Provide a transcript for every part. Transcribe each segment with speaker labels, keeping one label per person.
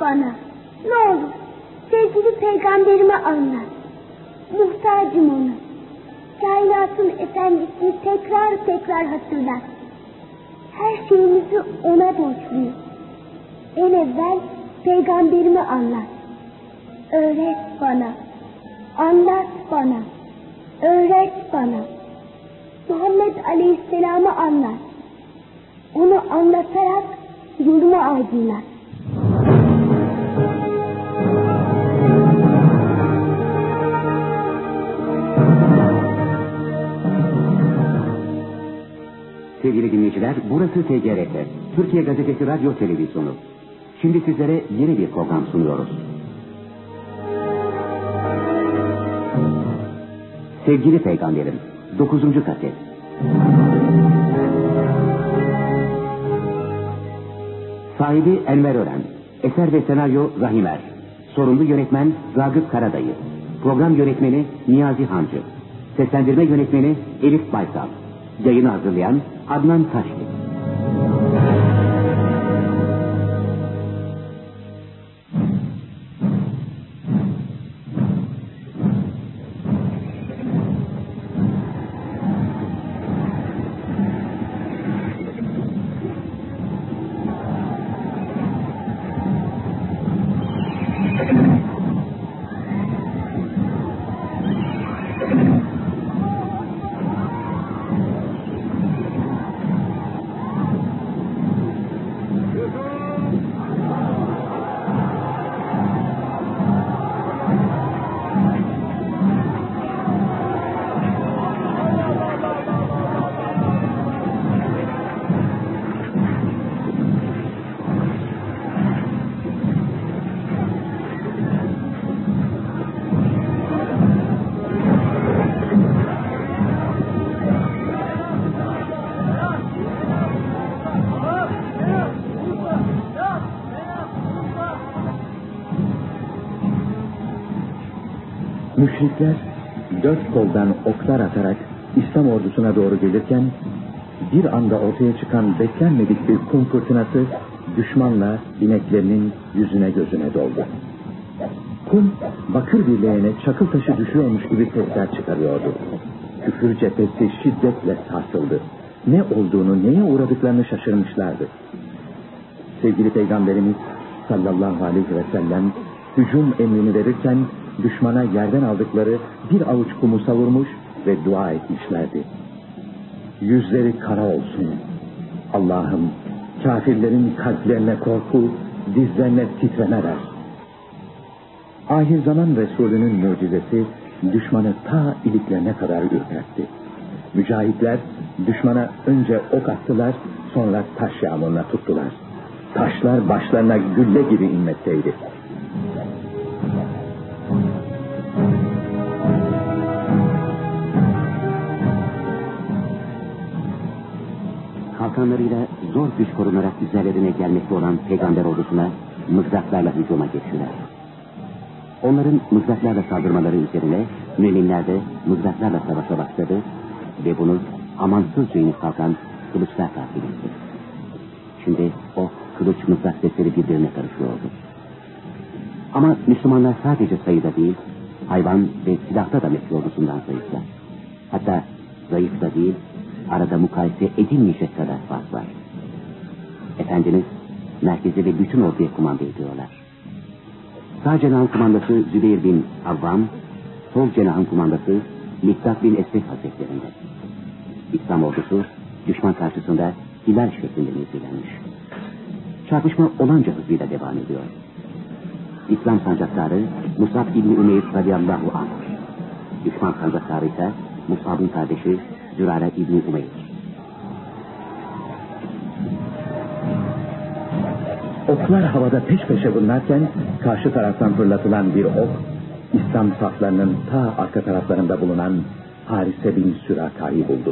Speaker 1: bana. Ne olur sevgili peygamberime anlat. Muhtacım ona. Kainatın efendisini tekrar tekrar hatırlat. Her şeyimizi ona borçluyuz. En evvel peygamberime anlat. Öğret bana. Anlat bana. Öğret bana. Muhammed Aleyhisselam'ı anlat. Onu anlatarak yolumu aydınlat.
Speaker 2: Sevgili dinleyiciler, burası TGRT, Türkiye Gazetesi Radyo Televizyonu. Şimdi sizlere yeni bir program sunuyoruz. Sevgili Peygamberim, 9. kaset. Sahibi Enver Ören, eser ve senaryo Rahimer, sorumlu yönetmen Ragıp Karadayı, program yönetmeni Niyazi Hancı, seslendirme yönetmeni Elif Baysal, yayını hazırlayan Adnan Taşlı.
Speaker 3: Müşrikler dört koldan oklar atarak İslam ordusuna doğru gelirken bir anda ortaya çıkan beklenmedik bir kum fırtınası düşmanla ineklerinin yüzüne gözüne doldu. Kum bakır bir leğene çakıl taşı düşüyormuş gibi sesler çıkarıyordu. Küfür cephesi şiddetle sarsıldı. Ne olduğunu, neye uğradıklarını şaşırmışlardı. Sevgili Peygamberimiz sallallahu aleyhi ve sellem hücum emrini verirken düşmana yerden aldıkları bir avuç kumu savurmuş ve dua etmişlerdi. Yüzleri kara olsun. Allah'ım kafirlerin kalplerine korku, dizlerine titreme ver. Ahir zaman Resulünün mucizesi düşmanı ta iliklerine kadar ürpertti. Mücahitler düşmana önce ok attılar, sonra taş yağmuruna tuttular. Taşlar başlarına gülle gibi inmekteydi.
Speaker 2: Kalkanlarıyla zor güç korunarak üzerlerine gelmekte olan peygamber ordusuna mızraklarla hücuma geçtiler. Onların mızraklarla saldırmaları üzerine müminler de mızraklarla savaşa başladı ve bunu amansızca inip kalkan kılıçlar takip etti. Şimdi ok, kılıç, mızrak sesleri birbirine karışıyordu. Ama Müslümanlar sadece sayıda değil, hayvan ve silahta da Mekke ordusundan zayıflar. Hatta zayıf da değil, arada mukayese edilmeyecek kadar fark var. Efendimiz merkezi ve bütün orduya kumanda ediyorlar. Sağ cenahın kumandası Zübeyir bin Avvam, sol cenahın kumandası Miktat bin Esved hazretlerinde. İslam ordusu düşman karşısında hilal şeklinde mevzilenmiş. Çarpışma olanca hızıyla devam ediyor. İslam sancaktarı Musab İbni Umeyr radıyallahu anh. Düşman sancaktarı ise Musab'ın kardeşi Zürare İbni Umeyr.
Speaker 3: Oklar havada peş peşe bulunarken karşı taraftan fırlatılan bir ok İslam saflarının ta arka taraflarında bulunan Harise bin Süraka'yı buldu.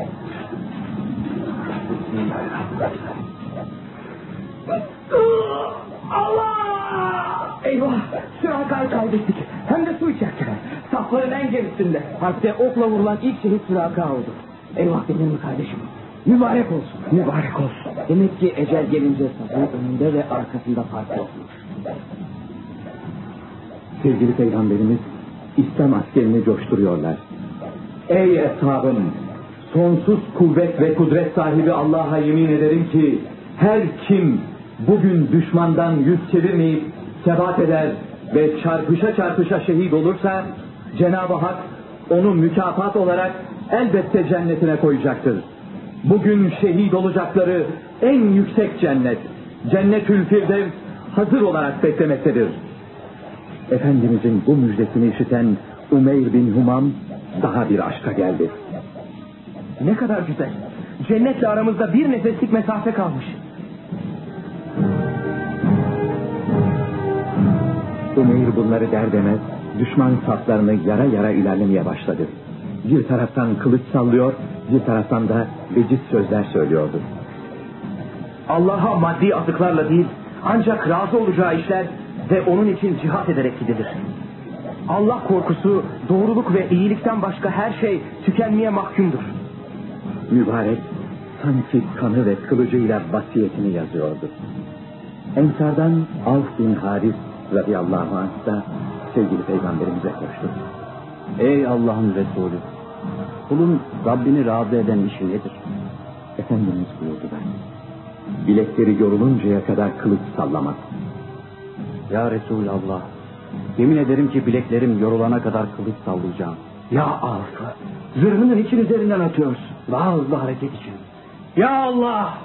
Speaker 4: Allah! Eyvah! Süraka'yı kaybettik. Hem de su içerken. Safların en gerisinde. Harpte okla vurulan ilk şehit Süraka oldu. Eyvah benim mi kardeşim? Mübarek olsun. Mübarek olsun. Demek ki ecel gelince safın önünde ve arkasında fark olmuş.
Speaker 3: Sevgili Peygamberimiz İslam askerini coşturuyorlar. Ey eshabım! Sonsuz kuvvet ve kudret sahibi Allah'a yemin ederim ki her kim bugün düşmandan yüz çevirmeyip sebat eder ve çarpışa çarpışa şehit olursa Cenab-ı Hak onu mükafat olarak elbette cennetine koyacaktır. Bugün şehit olacakları en yüksek cennet, Cennetül Firdevs hazır olarak beklemektedir. Efendimizin bu müjdesini işiten Umeyr bin Humam daha bir aşka geldi.
Speaker 4: Ne kadar güzel. Cennetle aramızda bir nefeslik mesafe kalmış.
Speaker 3: Umeyr bunları der demez düşman saflarını yara yara ilerlemeye başladı. Bir taraftan kılıç sallıyor, bir taraftan da veciz sözler söylüyordu.
Speaker 4: Allah'a maddi atıklarla değil, ancak razı olacağı işler ve onun için cihat ederek gidilir. Allah korkusu, doğruluk ve iyilikten başka her şey tükenmeye mahkumdur.
Speaker 3: Mübarek sanki kanı ve kılıcıyla vasiyetini yazıyordu. Ensardan Avf bin Haris radıyallahu anh da sevgili Peygamberimize koştu.
Speaker 2: Ey Allah'ın Resulü! Kulun Rabbini razı eden işi nedir?
Speaker 3: Efendimiz buyurdular. Bilekleri yoruluncaya kadar kılıç sallamaz.
Speaker 2: Ya Resulallah! Yemin ederim ki bileklerim yorulana kadar kılıç sallayacağım.
Speaker 4: Ya Avf, zırhının için üzerinden atıyorsun. Daha hızlı hareket için. Ya Allah!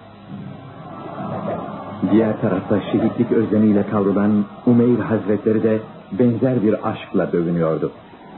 Speaker 3: Diğer tarafta şehitlik özlemiyle kavrulan Umeyr Hazretleri de benzer bir aşkla dövünüyordu.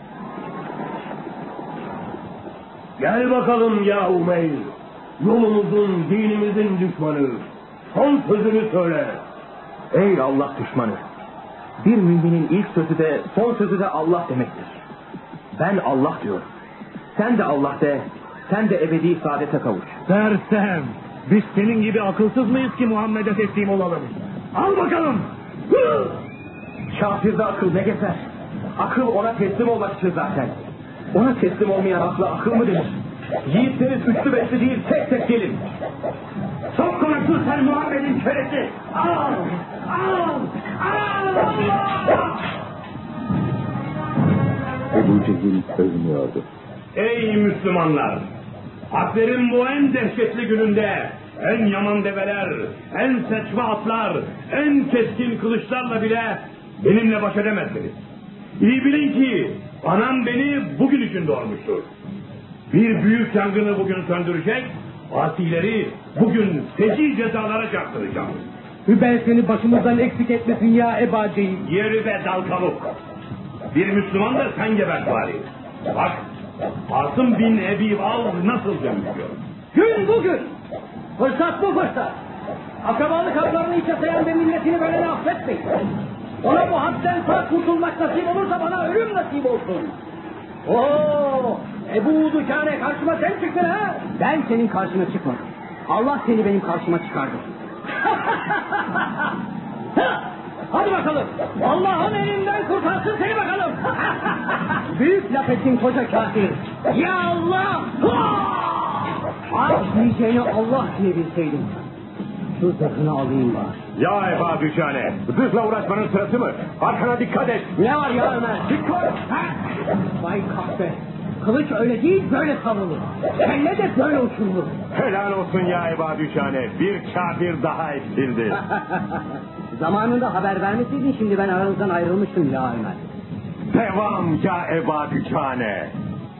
Speaker 5: Gel bakalım ya Umeyr. Yolumuzun, dinimizin düşmanı. Son sözünü söyle.
Speaker 4: Ey Allah düşmanı! Bir müminin ilk sözü de son sözü de Allah demektir. Ben Allah diyorum. Sen de Allah de, sen de ebedi saadete kavuş.
Speaker 5: Sersem, biz senin gibi akılsız mıyız ki Muhammed'e teslim olalım? Al bakalım.
Speaker 4: Kafirde akıl ne gezer? Akıl ona teslim olmak için zaten. Ona teslim olmayan akla akıl mı denir? Yiğitseniz üçlü beşli değil, tek tek gelin.
Speaker 5: Çok konuştun sen Muhammed'in köresi. Al, al, al, Allah!
Speaker 3: Ebu Cehil övünüyordu.
Speaker 5: Ey Müslümanlar! Harplerin bu en dehşetli gününde en yaman develer, en seçme atlar, en keskin kılıçlarla bile benimle baş edemezsiniz. İyi bilin ki anam beni bugün için doğurmuştur. Bir büyük yangını bugün söndürecek, asileri bugün feci cezalara çarptıracağım.
Speaker 4: Hübey seni başımızdan eksik etmesin ya Eba Cehil.
Speaker 5: Yeri be dal kavuk. Bir Müslüman da sen geber bari. Bak, Asım bin Ebi Al nasıl dönüşüyor.
Speaker 4: Gün bugün. Fırsat bu fırsat. Akrabalık haklarını içe sayan ve milletini böyle affetmeyin. Ona bu hadden sağ kurtulmak nasip olursa bana ölüm nasip olsun. Oo, Ebu Dükane karşıma sen çıktın ha? Ben senin karşına çıkmadım. Allah seni benim karşıma çıkardı. Hadi bakalım. Allah'ın elinden kurtarsın seni bakalım. Büyük laf ettin koca kafir. Ya Allah! Ah diyeceğini Allah diye bilseydim. Şu zırhını alayım bari.
Speaker 5: Ya Eba Düşane, zırhla uğraşmanın sırası mı? Arkana dikkat et.
Speaker 4: Ne var ya Ömer? Dikkat! Vay kahpe! Kılıç öyle değil böyle savunur. Kelle de böyle uçurulur.
Speaker 5: Helal olsun ya Eba Düşane, bir kafir daha eksildi.
Speaker 4: Zamanında haber vermeseydin şimdi ben aranızdan ayrılmıştım ya Ömer.
Speaker 5: Devam ya Eba Düşane.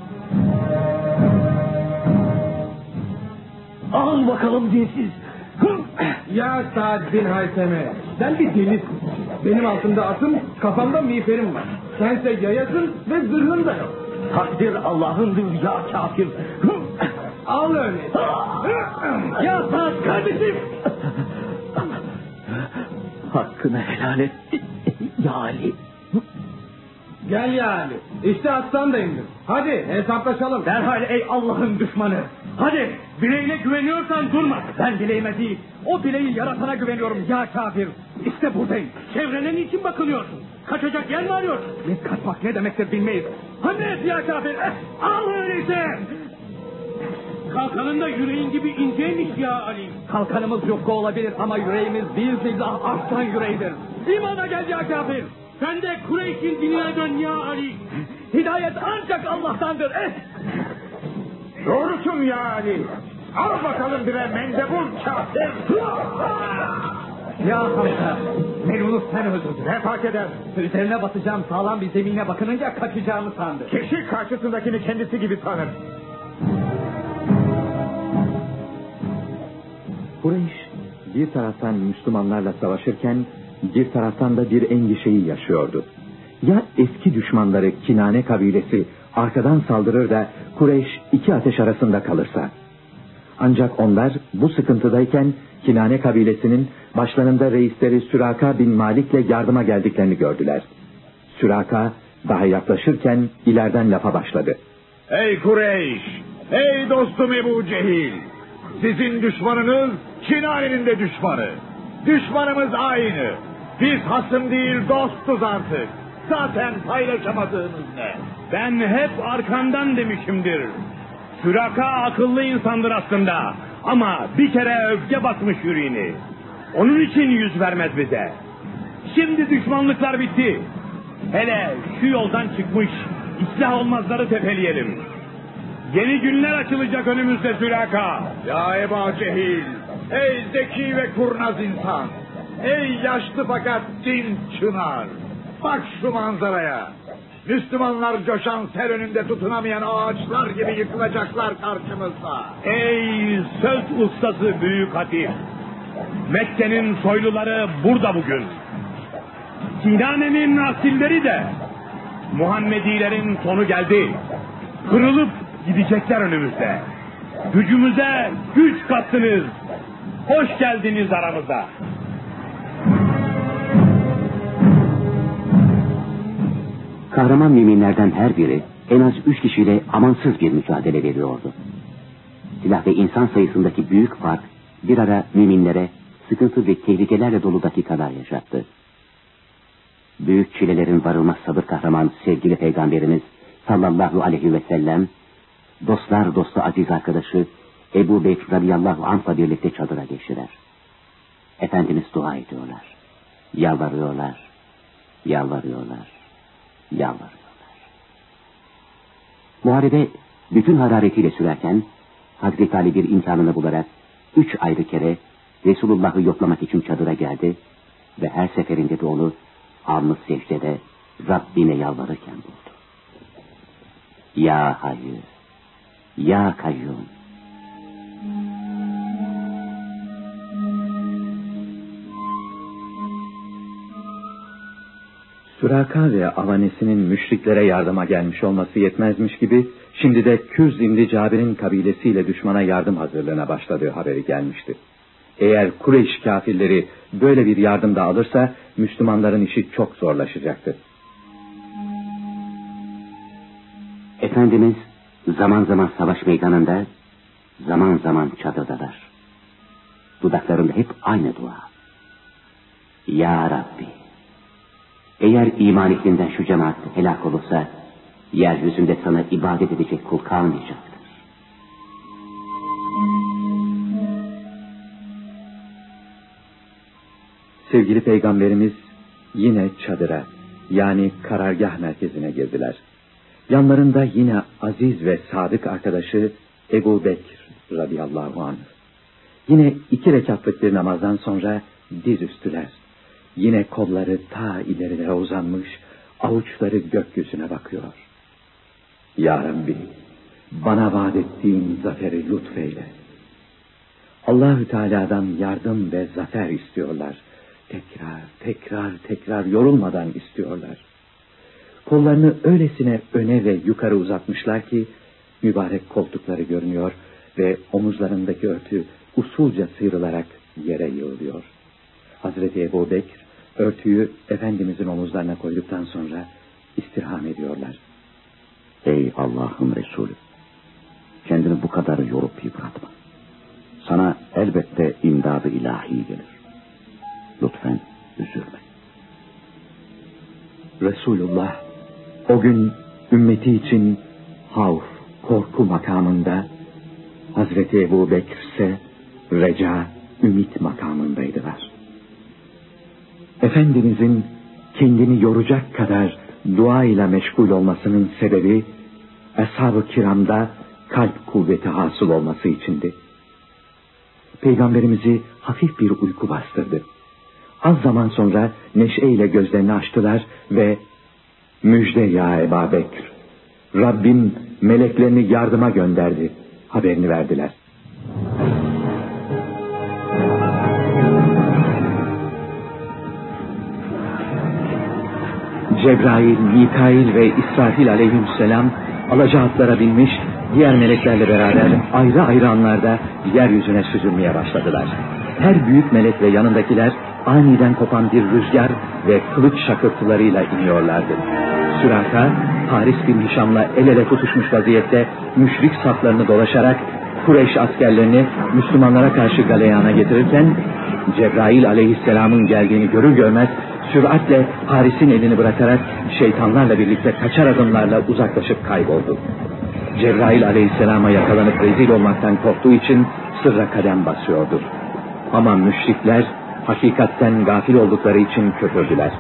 Speaker 4: Al bakalım dinsiz.
Speaker 6: Ya Sa'd bin Hayseme, sen bir delisin. Benim altımda atım, kafamda miğferim var. Sense yayasın ve zırhın da yok.
Speaker 4: Takdir Allah'ındır ya kafir.
Speaker 6: Al öyle.
Speaker 4: Ya Sa'd kardeşim. Hakkını helal et ya Ali.
Speaker 6: Gel ya Ali. İşte attan da indim. Hadi hesaplaşalım.
Speaker 4: Derhal ey Allah'ın düşmanı. Hadi bileğine güveniyorsan durma. Ben bileğime değil, o bileği yaratana güveniyorum ya kafir. İşte buradayım. Çevrene niçin bakınıyorsun? Kaçacak yer mi arıyorsun? Biz kaçmak ne demektir bilmeyiz. Hadi ya kafir. Al öyleyse.
Speaker 6: kalkanın da yüreğin gibi inceymiş ya Ali.
Speaker 4: Kalkanımız yufka olabilir ama yüreğimiz bir zillah arslan yüreğidir. İmana gel ya kafir.
Speaker 6: Sen de Kureyş'in dinine dön ya Ali.
Speaker 4: Hidayet ancak Allah'tandır.
Speaker 7: Doğrusun ya Ali. Al bakalım bire mendebur kafir.
Speaker 4: Ya Hamza, Melun'u sen öldürdün.
Speaker 7: Ne fark eder?
Speaker 4: Üzerine basacağım sağlam bir zemine bakınınca kaçacağını sandı.
Speaker 7: Kişi karşısındakini kendisi gibi tanır.
Speaker 3: Kureyş bir taraftan Müslümanlarla savaşırken bir taraftan da bir endişeyi yaşıyordu. Ya eski düşmanları Kinane kabilesi arkadan saldırır da Kureyş iki ateş arasında kalırsa? Ancak onlar bu sıkıntıdayken Kinane kabilesinin başlarında reisleri Süraka bin Malik'le yardıma geldiklerini gördüler. Süraka daha yaklaşırken ileriden lafa başladı.
Speaker 7: Ey Kureyş! Ey dostum Ebu Cehil! Sizin düşmanınız Kinane'nin de düşmanı. Düşmanımız aynı. Biz hasım değil dostuz artık. Zaten paylaşamadığımız ne?
Speaker 5: Ben hep arkandan demişimdir. Süraka akıllı insandır aslında. Ama bir kere öfke basmış yüreğini. Onun için yüz vermez bize. Şimdi düşmanlıklar bitti. Hele şu yoldan çıkmış İslah olmazları tepeleyelim. Yeni günler açılacak önümüzde Süraka.
Speaker 7: Ya Ebu Cehil! Ey zeki ve kurnaz insan! Ey yaşlı fakat din çınar! Bak şu manzaraya! Müslümanlar coşan sel önünde tutunamayan ağaçlar gibi yıkılacaklar karşımızda.
Speaker 5: Ey söz ustası büyük hatip! Mekke'nin soyluları burada bugün. Kinane'nin asilleri de. Muhammedilerin sonu geldi. Kırılıp gidecekler önümüzde. Gücümüze güç kattınız. Hoş geldiniz aramıza.
Speaker 2: Kahraman müminlerden her biri en az 3 kişiyle amansız bir mücadele veriyordu. Silah ve insan sayısındaki büyük fark bir ara müminlere sıkıntı ve tehlikelerle dolu dakikalar yaşattı. Büyük çilelerin varılmaz sabır kahraman sevgili Peygamberimiz sallallahu aleyhi ve sellem, dostlar dostu aziz arkadaşı Ebu Bekir radıyallahu anh'la birlikte çadıra geçtiler. Efendimiz dua ediyorlar, yalvarıyorlar, yalvarıyorlar, yalvarıyorlar. Muharebe bütün hararetiyle sürerken Hazreti Ali bir imkanını bularak 3 ayrı kere Resulullah'ı yoklamak için çadıra geldi ve her seferinde de onu alnı secdede Rabbine yalvarırken buldu. Ya Hayy, Ya Kayyum.
Speaker 3: Süraka ve avanesinin müşriklere yardıma gelmiş olması yetmezmiş gibi şimdi de Kürz İbni Cabir'in kabilesiyle düşmana yardım hazırlığına başladığı haberi gelmişti. Eğer Kureyş kafirleri böyle bir yardım da alırsa Müslümanların işi çok zorlaşacaktı.
Speaker 2: Efendimiz zaman zaman savaş meydanında, zaman zaman çadırdalar. Dudaklarında hep aynı dua. Ya Rabbi, eğer iman ehlinden şu cemaat helak olursa, yeryüzünde sana ibadet edecek kul kalmayacaktır.
Speaker 3: Sevgili Peygamberimiz yine çadıra, yani karargah merkezine girdiler. Yanlarında yine aziz ve sadık arkadaşı Ebu Bekir radıyallahu anh. Yine 2 rekatlık bir namazdan sonra dizüstüler. Yine kolları ta ilerilere uzanmış, avuçları gökyüzüne bakıyor. Ya Rabbi, bana vaat ettiğin zaferi lütfeyle. Allahü Teala'dan yardım ve zafer istiyorlar. Tekrar yorulmadan istiyorlar. Kollarını öylesine öne ve yukarı uzatmışlar ki mübarek koltukları görünüyor ve omuzlarındaki örtü usulca sıyrılarak yere yığılıyor. Hazreti Ebu Bekir örtüyü Efendimizin omuzlarına koyduktan sonra istirham ediyorlar.
Speaker 2: Ey Allah'ın Resulü, kendini bu kadar yorup yıpratma. Sana elbette imdadı ilahi gelir. Lütfen üzülme.
Speaker 3: Resulullah o gün ümmeti için havf, korku makamında Hazreti Ebu Bekir ise reca, ümit makamındaydılar. Efendimizin kendini yoracak kadar dua ile meşgul olmasının sebebi, Ashab-ı Kiram'da kalp kuvveti hasıl olması içindi. Peygamberimizi hafif bir uyku bastırdı. Az zaman sonra neşeyle gözlerini açtılar ve "Müjde ya Ebu Bekir, Rabbim meleklerini yardıma gönderdi" haberini verdiler. Cebrail, Mikail ve İsrafil aleyhisselam alaca atlara binmiş, diğer meleklerle beraber ayrı ayrı anlarda yeryüzüne süzülmeye başladılar. Her büyük melek ve yanındakiler aniden kopan bir rüzgar ve kılıç şakırtılarıyla iniyorlardı. Süraka, Haris bin Hişam'la el ele tutuşmuş vaziyette müşrik saflarını dolaşarak Kureyş askerlerini Müslümanlara karşı galeyana getirirken, Cebrail aleyhisselamın geldiğini görür görmez süratle Haris'in elini bırakarak şeytanlarla birlikte kaçar adımlarla uzaklaşıp kayboldu. Cebrail aleyhisselama yakalanıp rezil olmaktan korktuğu için sırra kadem basıyordu. Ama müşrikler hakikatten gafil oldukları için köpürdüler.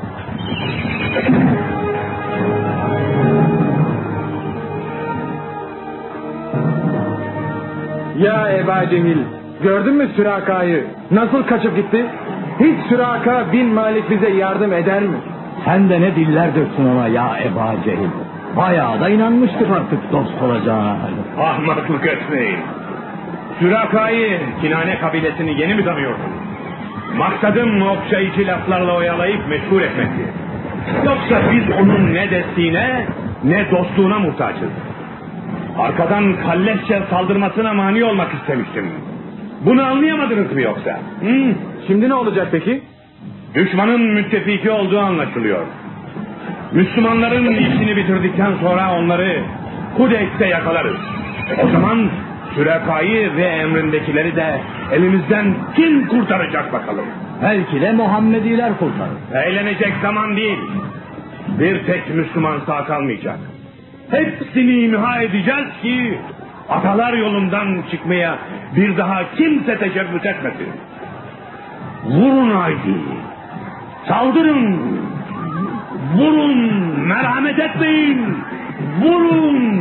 Speaker 6: Ya Ebu Cehil, gördün mü Süraka'yı? Nasıl kaçıp gitti? Hiç Süraka bin Malik bize yardım eder mi?
Speaker 4: Sen de ne diller döktün ona ya Ebu Cehil. Bayağı da inanmıştık artık dost olacağına.
Speaker 5: Ahmaklık etmeyin. Süraka'yı, Kinane kabilesini yeni mi tanıyordun? Maksadım okşayıcı laflarla oyalayıp meşgul etmekti. Yoksa biz onun ne desteğine ne dostluğuna muhtaçız. Arkadan kalleşçe saldırmasına mani olmak istemiştim. Bunu anlayamadınız mı yoksa?
Speaker 6: Şimdi ne olacak peki?
Speaker 5: Düşmanın müttefiki olduğu anlaşılıyor. Müslümanların işini bitirdikten sonra onları Kudeys'te yakalarız. O zaman Süreka'yı ve emrindekileri de elimizden kim kurtaracak bakalım?
Speaker 4: Belki de Muhammediler kurtarır.
Speaker 5: Eğlenecek zaman değil. Bir tek Müslüman sağ kalmayacak. Hepsini imha edeceğiz ki atalar yolundan çıkmaya bir daha kimse teşebbüs etmesin. Vurun haydi. Saldırın. Vurun. Merhamet etmeyin. Vurun.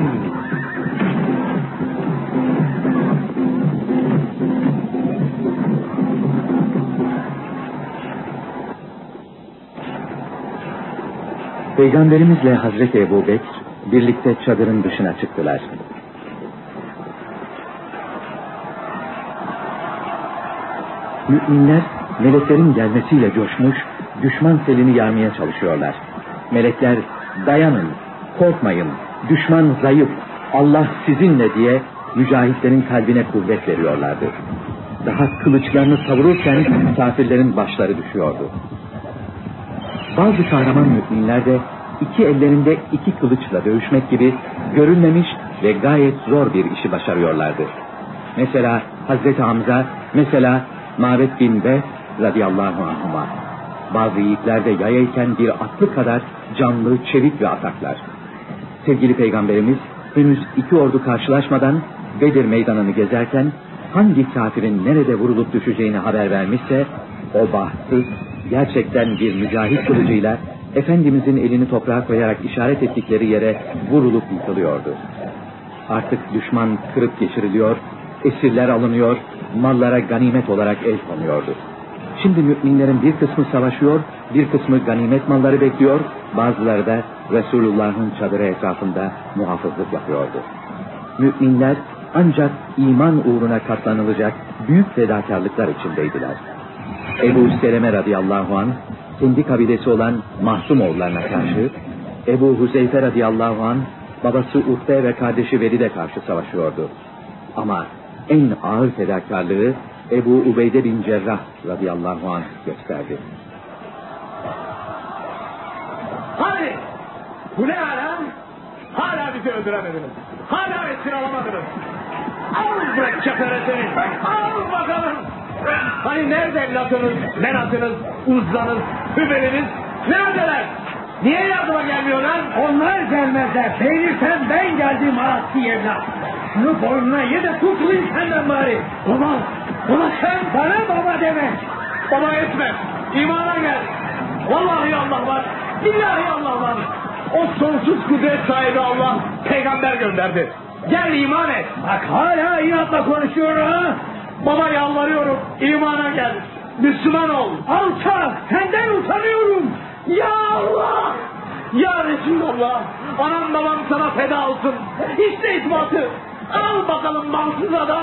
Speaker 3: Peygamberimizle Hazreti Ebu Bekir birlikte çadırın dışına çıktılar. Müminler meleklerin gelmesiyle coşmuş, düşman selini yarmaya çalışıyorlar. Melekler dayanın, korkmayın, düşman zayıf, Allah sizinle diye mücahitlerin kalbine kuvvet veriyorlardı. Daha kılıçlarını savururken kafirlerin başları düşüyordu. Bazı kahraman müminler de iki ellerinde iki kılıçla dövüşmek gibi görülmemiş ve gayet zor bir işi başarıyorlardı. Mesela Hazreti Hamza, mesela Ma'bed bin Be radıyallahu anhuma. Bazı yiğitler de yayayken bir atlı kadar canlı, çevik ve ataklar. Sevgili Peygamberimiz henüz iki ordu karşılaşmadan Bedir meydanını gezerken hangi kafirin nerede vurulup düşeceğini haber vermişse o bahtsız, gerçekten bir mücahit kılıcıyla Efendimizin elini toprağa koyarak işaret ettikleri yere vurulup yıkılıyordu. Artık düşman kırıp geçiriliyor, esirler alınıyor, mallara ganimet olarak el konuyordu. Şimdi müminlerin bir kısmı savaşıyor, bir kısmı ganimet malları bekliyor, bazıları da Resulullah'ın çadırı etrafında muhafızlık yapıyordu. Müminler ancak iman uğruna katlanılacak büyük fedakarlıklar içindeydiler. Ebu Seleme radıyallahu anh, kendi kabilesi olan Mahsumoğullarına karşı, Ebu Huzeyfe radıyallahu anh, babası Uhbe ve kardeşi Velid'e karşı savaşıyordu. Ama en ağır fedakarlığı Ebu Ubeyde bin Cerrah radıyallahu anh gösterdi.
Speaker 5: Hadi! Bu ne hala? Hala bizi öldüremediniz. Hala esir alamadınız. Al bırak çakara seni. Al bakalım. Hani nerede Latınız, Menatınız, Uzzanız, Hübeliniz? Neredeler?
Speaker 4: Niye yardıma gelmiyorlar?
Speaker 6: Onlar gelmezler. Beğenirsen ben geldim Asi evlat. Şunu boynuna ye de kurtulayım senden bari. Ulan sen bana baba deme.
Speaker 4: Baba etme. İmana gel. Vallahi Allah var. Billahi Allah var. O sonsuz kudret sahibi Allah peygamber gönderdi. Gel iman et.
Speaker 6: Bak hala inatla konuşuyor ha.
Speaker 4: Baba yalvarıyorum. İmana gel. Müslüman ol.
Speaker 6: Alçak, senden utanıyorum.
Speaker 4: Ya Allah. Ya Resulallah. Anam babam sana feda olsun. İşte ispatı. Al bakalım balsız adam.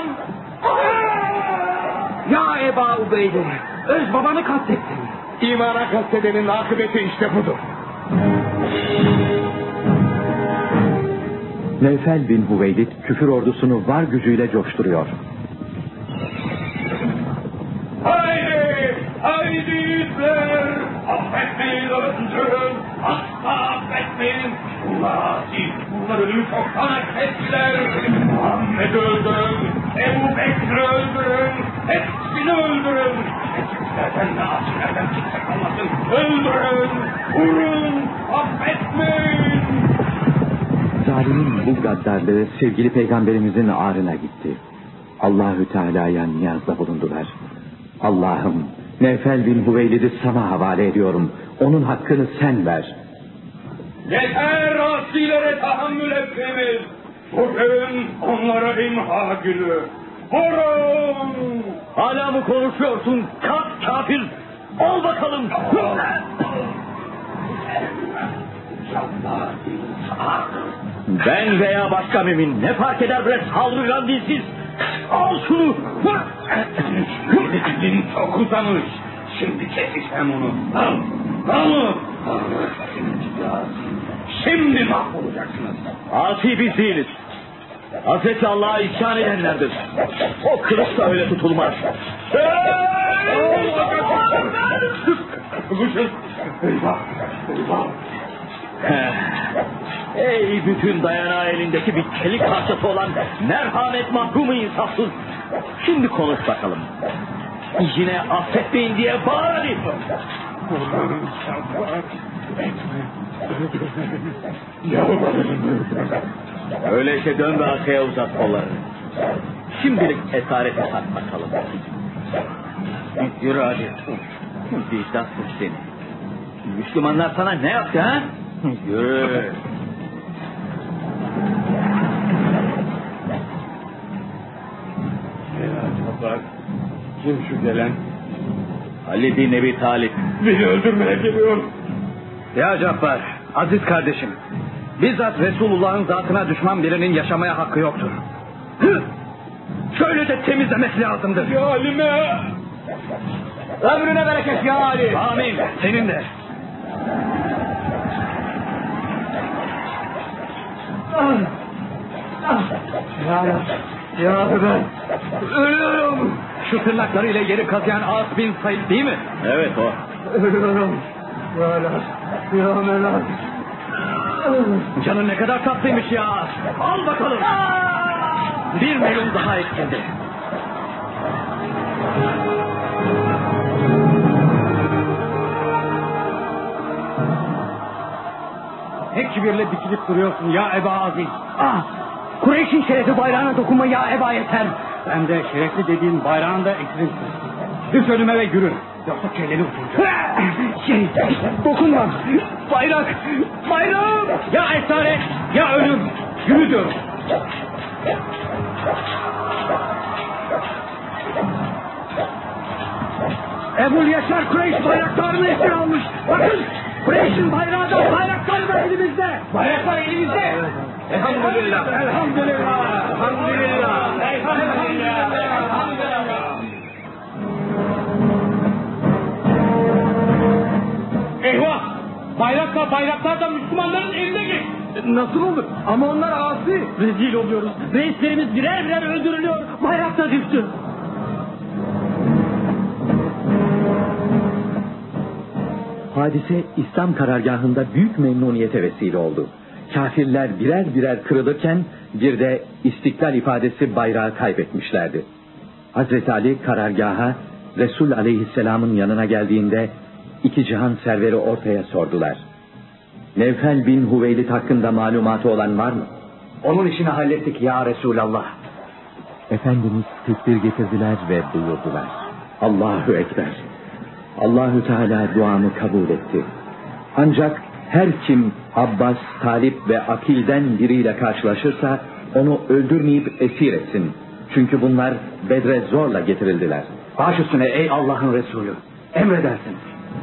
Speaker 4: Ya Eba Ubeyde. Öz babanı kastettin. İmana kastedenin akıbeti işte budur.
Speaker 3: Nevfel bin Hüveylid küfür ordusunu var gücüyle coşturuyor.
Speaker 5: Haydi! Haydi yüzler! Affetmeyin öldürün! Asla affetmeyin! Bunlar ölümü çoktan affettiler! Muhammed'i öldürün! Ebu Bekir'i öldürün! Hepsini öldürün! Hepsilerden de asilerden kimse kalmasın! Öldürün! Vurun! Affetmeyin!
Speaker 3: Zalimin bu gaddarlığı sevgili peygamberimizin ağrına gitti. Allahü Teala'ya niyazda bulundular. Allah'ım, Nevfel bin Hüveylid'i sana havale ediyorum. Onun hakkını sen ver.
Speaker 5: Yeter asilere tahammül etmemiz. Bugün onlara imha günü. Vurun!
Speaker 4: Hala mı konuşuyorsun? Kalk kafir! Ol bakalım! Ben veya başka mümin ne fark eder bre saldırgan dilsiz? Al şunu!
Speaker 5: Dilin çok uzamış. Şimdi keseceğim onu. Al! Şimdi mahvolacaksınız.
Speaker 4: Asi biz değiliz. Hazreti Allah'a isyan edenlerdir. O kılıç da öyle tutulmaz. Ey bütün dayanağı elindeki bir çelik parçası olan merhamet mahrumu insafsız. Şimdi konuş bakalım. Yine affetmeyin diye bağır hadi. Öyleyse dön ve arkaya uzat kollarını. Şimdilik esarete sat bakalım. Yürü hadi. Vicdansız seni. Müslümanlar sana ne yaptı ha? Yürü.
Speaker 5: Bak, kim şu gelen?
Speaker 4: Ali bin Ebi Talip.
Speaker 5: Beni öldürmeye geliyor.
Speaker 6: Ya Cabbar, aziz kardeşim. Bizzat Resulullah'ın zatına düşman birinin yaşamaya hakkı yoktur. Şöyle de temizlemesi lazımdır.
Speaker 5: Ya Halime!
Speaker 4: Ömrüne bereket ya Ali.
Speaker 6: Amin. Senin de. Ya ben ölüyorum. Şu tırnaklarıyla yeri kazıyan As bin Said değil mi?
Speaker 4: Evet o.
Speaker 6: Ölüyorum. Ya Melat. Canın ne kadar tatlıymış ya. Al bakalım. Bir melun daha eksildi. Ne kibirle dikilip duruyorsun ya Eba Aziz. Kureyş'in şerefi bayrağına dokunma ya Eba yeter. Ben de şerefli dediğin bayrağında eksilirsin. Düş önüme ve yürü. Yoksa kelleni uçuracağım. Dokunma. Bayrak. Bayrağım. Ya esaret ya ölüm. Yürü diyorum. Ebul Yaşar Kureyş bayraklarını esir almış. Bakın Kureyş'in bayrağı da bayrakları da elimizde. Bayraklar elimizde. Elhamdülillah. Elhamdülillah. Elhamdülillah. Elhamdülillah. Elhamdülillah.
Speaker 5: Eyvah! Bayraklar da Müslümanların eline geçti.
Speaker 6: Nasıl olur? Ama onlar asi. Rezil oluyoruz. Reislerimiz birer birer öldürülüyor. Bayrak da düştü.
Speaker 3: Hadise İslam karargahında büyük memnuniyete vesile oldu. Kafirler birer birer kırılırken bir de istiklal ifadesi bayrağı kaybetmişlerdi. Hazreti Ali karargaha Resul Aleyhisselam'ın yanına geldiğinde iki cihan serveri ortaya sordular. Nevfel bin Hüveylid hakkında malumatı olan var mı?
Speaker 6: Onun işini hallettik ya Resulallah.
Speaker 3: Efendimiz tekbir getirdiler ve buyurdular: Allahu Ekber. Allahü Teala duamı kabul etti. Ancak her kim Abbas, Talip ve Akil'den biriyle karşılaşırsa onu öldürmeyip esir etsin. Çünkü bunlar Bedre zorla getirildiler.
Speaker 6: Baş üstüne ey Allah'ın Resulü. Emredersin.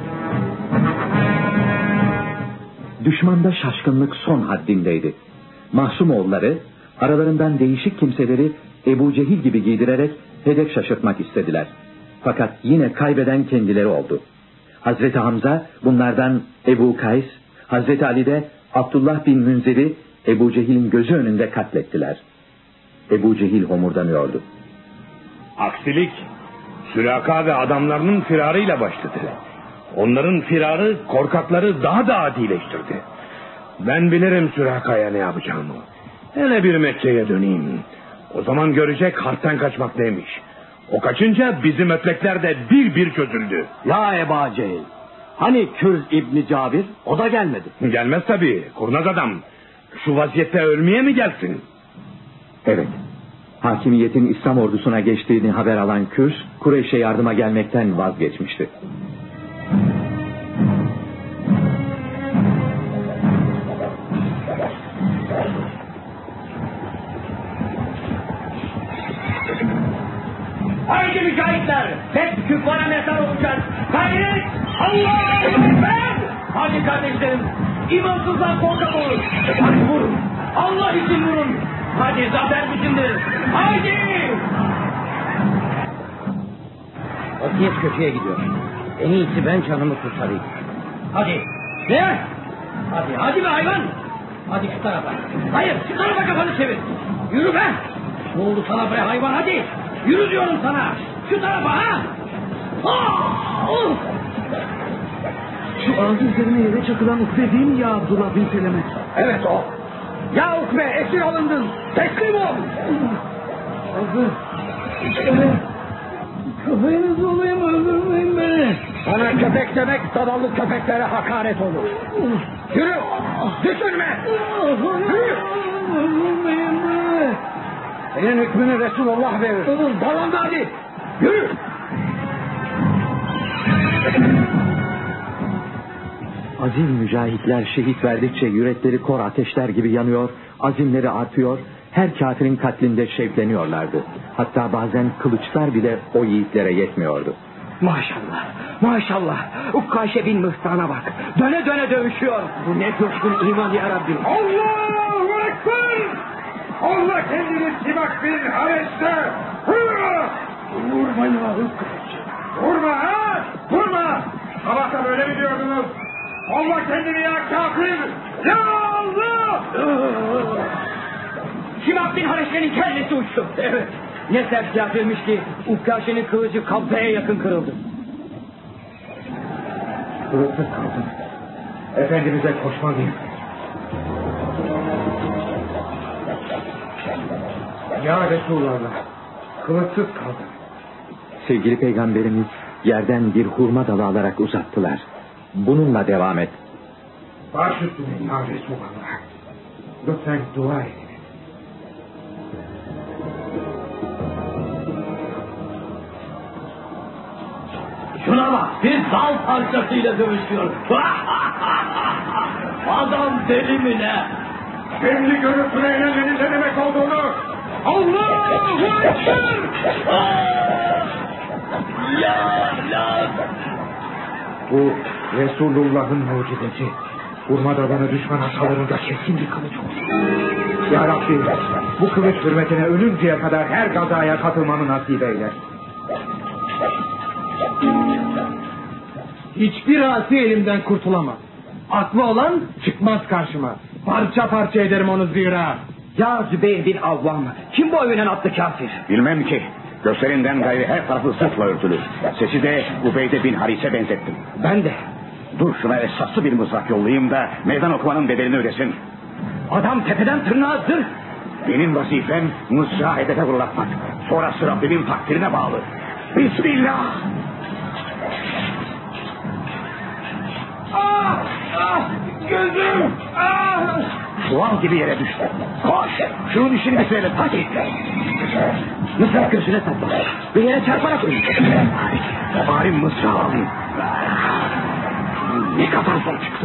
Speaker 3: Düşmanda şaşkınlık son haddindeydi. Mahsumoğulları aralarından değişik kimseleri Ebu Cehil gibi giydirerek hedef şaşırtmak istediler. Fakat yine kaybeden kendileri oldu. Hazreti Hamza bunlardan Ebu Kays, Hazreti Ali de Abdullah bin Münzir'i Ebu Cehil'in gözü önünde katlettiler. Ebu Cehil homurdanıyordu.
Speaker 5: Aksilik Sülaka ve adamlarının firarıyla başladı. Onların firarı korkakları daha da adileştirdi. Ben bilirim Sülaka'ya ne yapacağımı. Hele bir Mekke'ye döneyim. O zaman görecek harpten kaçmak neymiş. O kaçınca bizim ötlekler de bir bir çözüldü.
Speaker 6: Ya Eba Cehil. Hani Kürz İbni Cabir? O da gelmedi.
Speaker 5: Gelmez tabii, kurnaz adam. Şu vaziyette ölmeye mi gelsin?
Speaker 3: Evet. Hakimiyetin İslam ordusuna geçtiğini haber alan Kürz, Kureyş'e yardıma gelmekten vazgeçmişti.
Speaker 4: Haydi mücahitler! Hep küffara mezar olacak! Gayret! Allahu Ekber! Hadi kardeşlerim! İmansızlar korkak olur! Hadi vurun! Allah için vurun! Hadi zafer bizimdir! Haydi!
Speaker 6: Vaziyet kötüye gidiyor. En iyisi ben canımı kurtarayım.
Speaker 4: Hadi! Ne? Hadi be hayvan! Hadi şu tarafa! Hayır, şu tarafa kafanı çevir! Yürü be! Ne oldu sana be hayvan, hadi! Yürü diyorum sana! Şu tarafa ha!
Speaker 6: Şu ağzı üzerine yere çakılan Ukbe değil mi ya Abdullah bin Seleme?
Speaker 4: Evet o! Ya Ukbe, esir alındın! Teslim ol!
Speaker 6: Abi, evet. Kafayınızı olayım, öldürmeyin beni.
Speaker 4: Sana köpek demek zavallı köpeklere hakaret olur. Yürü! Düşünme! Yürü!
Speaker 6: Öldürmeyin beni.
Speaker 4: Senin hükmünü Resulullah verir. Dalanda hadi! Yürü!
Speaker 3: Azim mücahitler şehit verdikçe yürekleri kor ateşler gibi yanıyor, azimleri artıyor, her kafirin katlinde şevkleniyorlardı. Hatta bazen kılıçlar bile o yiğitlere yetmiyordu.
Speaker 4: Maşallah, maşallah. Ukkaşe bin Mıhsan'a bak. Döne döne dövüşüyor. Bu ne coşkun iman ya Rabbim.
Speaker 7: Allahu Ekber! Allah kendini Sibak bin Hareç'te! Vurma ya Ukkaş! Vurma ha! Vurma! Sabahta böyle mi diyordunuz? Allah kendini ya kafir! Ya Allah!
Speaker 4: Sibak bin Hareç'lerin kellesi uçtu. Evet. Ne sert kafirmiş ki Ukkaşe'nin kılıcı kabzaya yakın kırıldı.
Speaker 7: Kılıçsız kaldım. Efendimiz'e koşmalıyım. Ya Resulallah, kılıçsız kaldım.
Speaker 3: Sevgili peygamberimiz yerden bir hurma dalı alarak uzattılar. Bununla devam et.
Speaker 7: Baş üstüne ya Resulallah. Lütfen dua edin.
Speaker 4: Şuna bak, bir dal parçasıyla dövüşüyor. Adam deli mi ne?
Speaker 7: Şimdi görürsün eğlenmenin ne demek olduğunu. Allahu Ekber!
Speaker 4: Ya!
Speaker 7: Bu Resulullah'ın mucizesi. Hurma dalanı düşmana salırında kesin bir kılıç olsun. Ya Rabbi, bu kılıç hürmetine ölünceye kadar her gazaya katılmamı nasip eyle.
Speaker 6: Hiçbir asi elimden kurtulamaz. Aklı olan çıkmaz karşıma. Parça parça ederim onu zira.
Speaker 4: Ya Zübeyir bin Avvam, kim bu övünen atlı kafir?
Speaker 2: Bilmem ki. Gösterinden gayrı her tarafı sırtla örtülü. Sesi de Ubeyde bin Haris'e benzettim.
Speaker 4: Ben de.
Speaker 2: Dur şuna esaslı bir mızrak yollayayım da meydan okumanın bedelini ödesin.
Speaker 4: Adam tepeden tırnağa zırh.
Speaker 2: Benim vazifem mızrağı hedefe fırlatmak. Sonrası Rabbimin takdirine bağlı. Bismillah!
Speaker 7: Gözüm!
Speaker 6: Çuval gibi yere düştü. Koş! Şunun işini bitirelim hadi. Mızrak gözüne sapla. Bir yere çarparak öldü. Bari mızrağım. Ne kadar zor çıktı.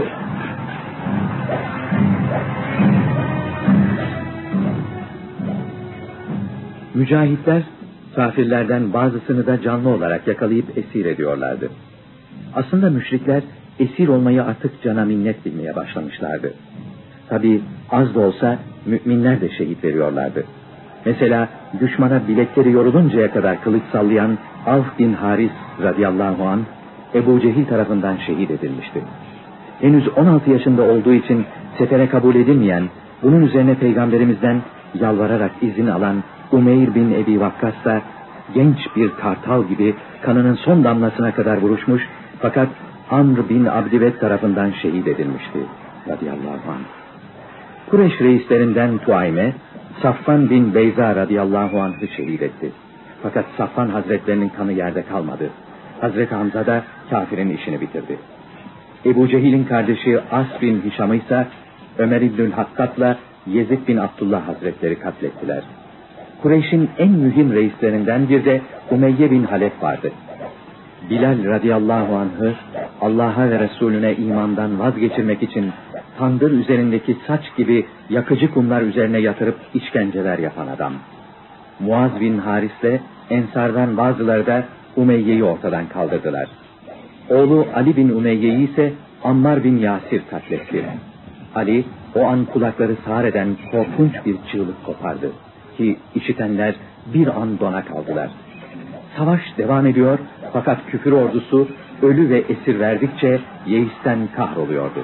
Speaker 3: Mücahitler kafirlerden bazısını da canlı olarak yakalayıp esir ediyorlardı. Aslında müşrikler esir olmayı artık cana minnet bilmeye başlamışlardı. Tabi az da olsa müminler de şehit veriyorlardı. Mesela düşmana bilekleri yoruluncaya kadar kılıç sallayan Avf bin Haris radıyallahu anh Ebu Cehil tarafından şehit edilmişti. Henüz 16 yaşında olduğu için sefere kabul edilmeyen, bunun üzerine peygamberimizden yalvararak izin alan Umeyr bin Ebi Vakkas da genç bir kartal gibi kanının son damlasına kadar vuruşmuş, fakat Amr bin Abdived tarafından şehit edilmişti radıyallahu anh. Kureyş reislerinden Tuayme, Safvan bin Beyza radıyallahu anh'ı şehit etti. Fakat Safvan hazretlerinin kanı yerde kalmadı. Hazreti Hamza da kafirin işini bitirdi. Ebu Cehil'in kardeşi As bin Hişam'ı ise Ömer İbnül Hattab'la Yezid bin Abdullah hazretleri katlettiler. Kureyş'in en mühim reislerinden bir de Umeyye bin Halef vardı. Bilal radıyallahu anh'ı Allah'a ve Resulüne imandan vazgeçirmek için tandır üzerindeki saç gibi yakıcı kumlar üzerine yatırıp işkenceler yapan adam. Muaz bin Haris'le Ensardan bazıları da Umeyye'yi ortadan kaldırdılar. Oğlu Ali bin Umeyye'yi ise Ammar bin Yasir katletti. Ali o an kulakları sağır eden korkunç bir çığlık kopardı ki işitenler bir an dona kaldılar. Savaş devam ediyor fakat küfür ordusu ölü ve esir verdikçe yeisten kahroluyordu.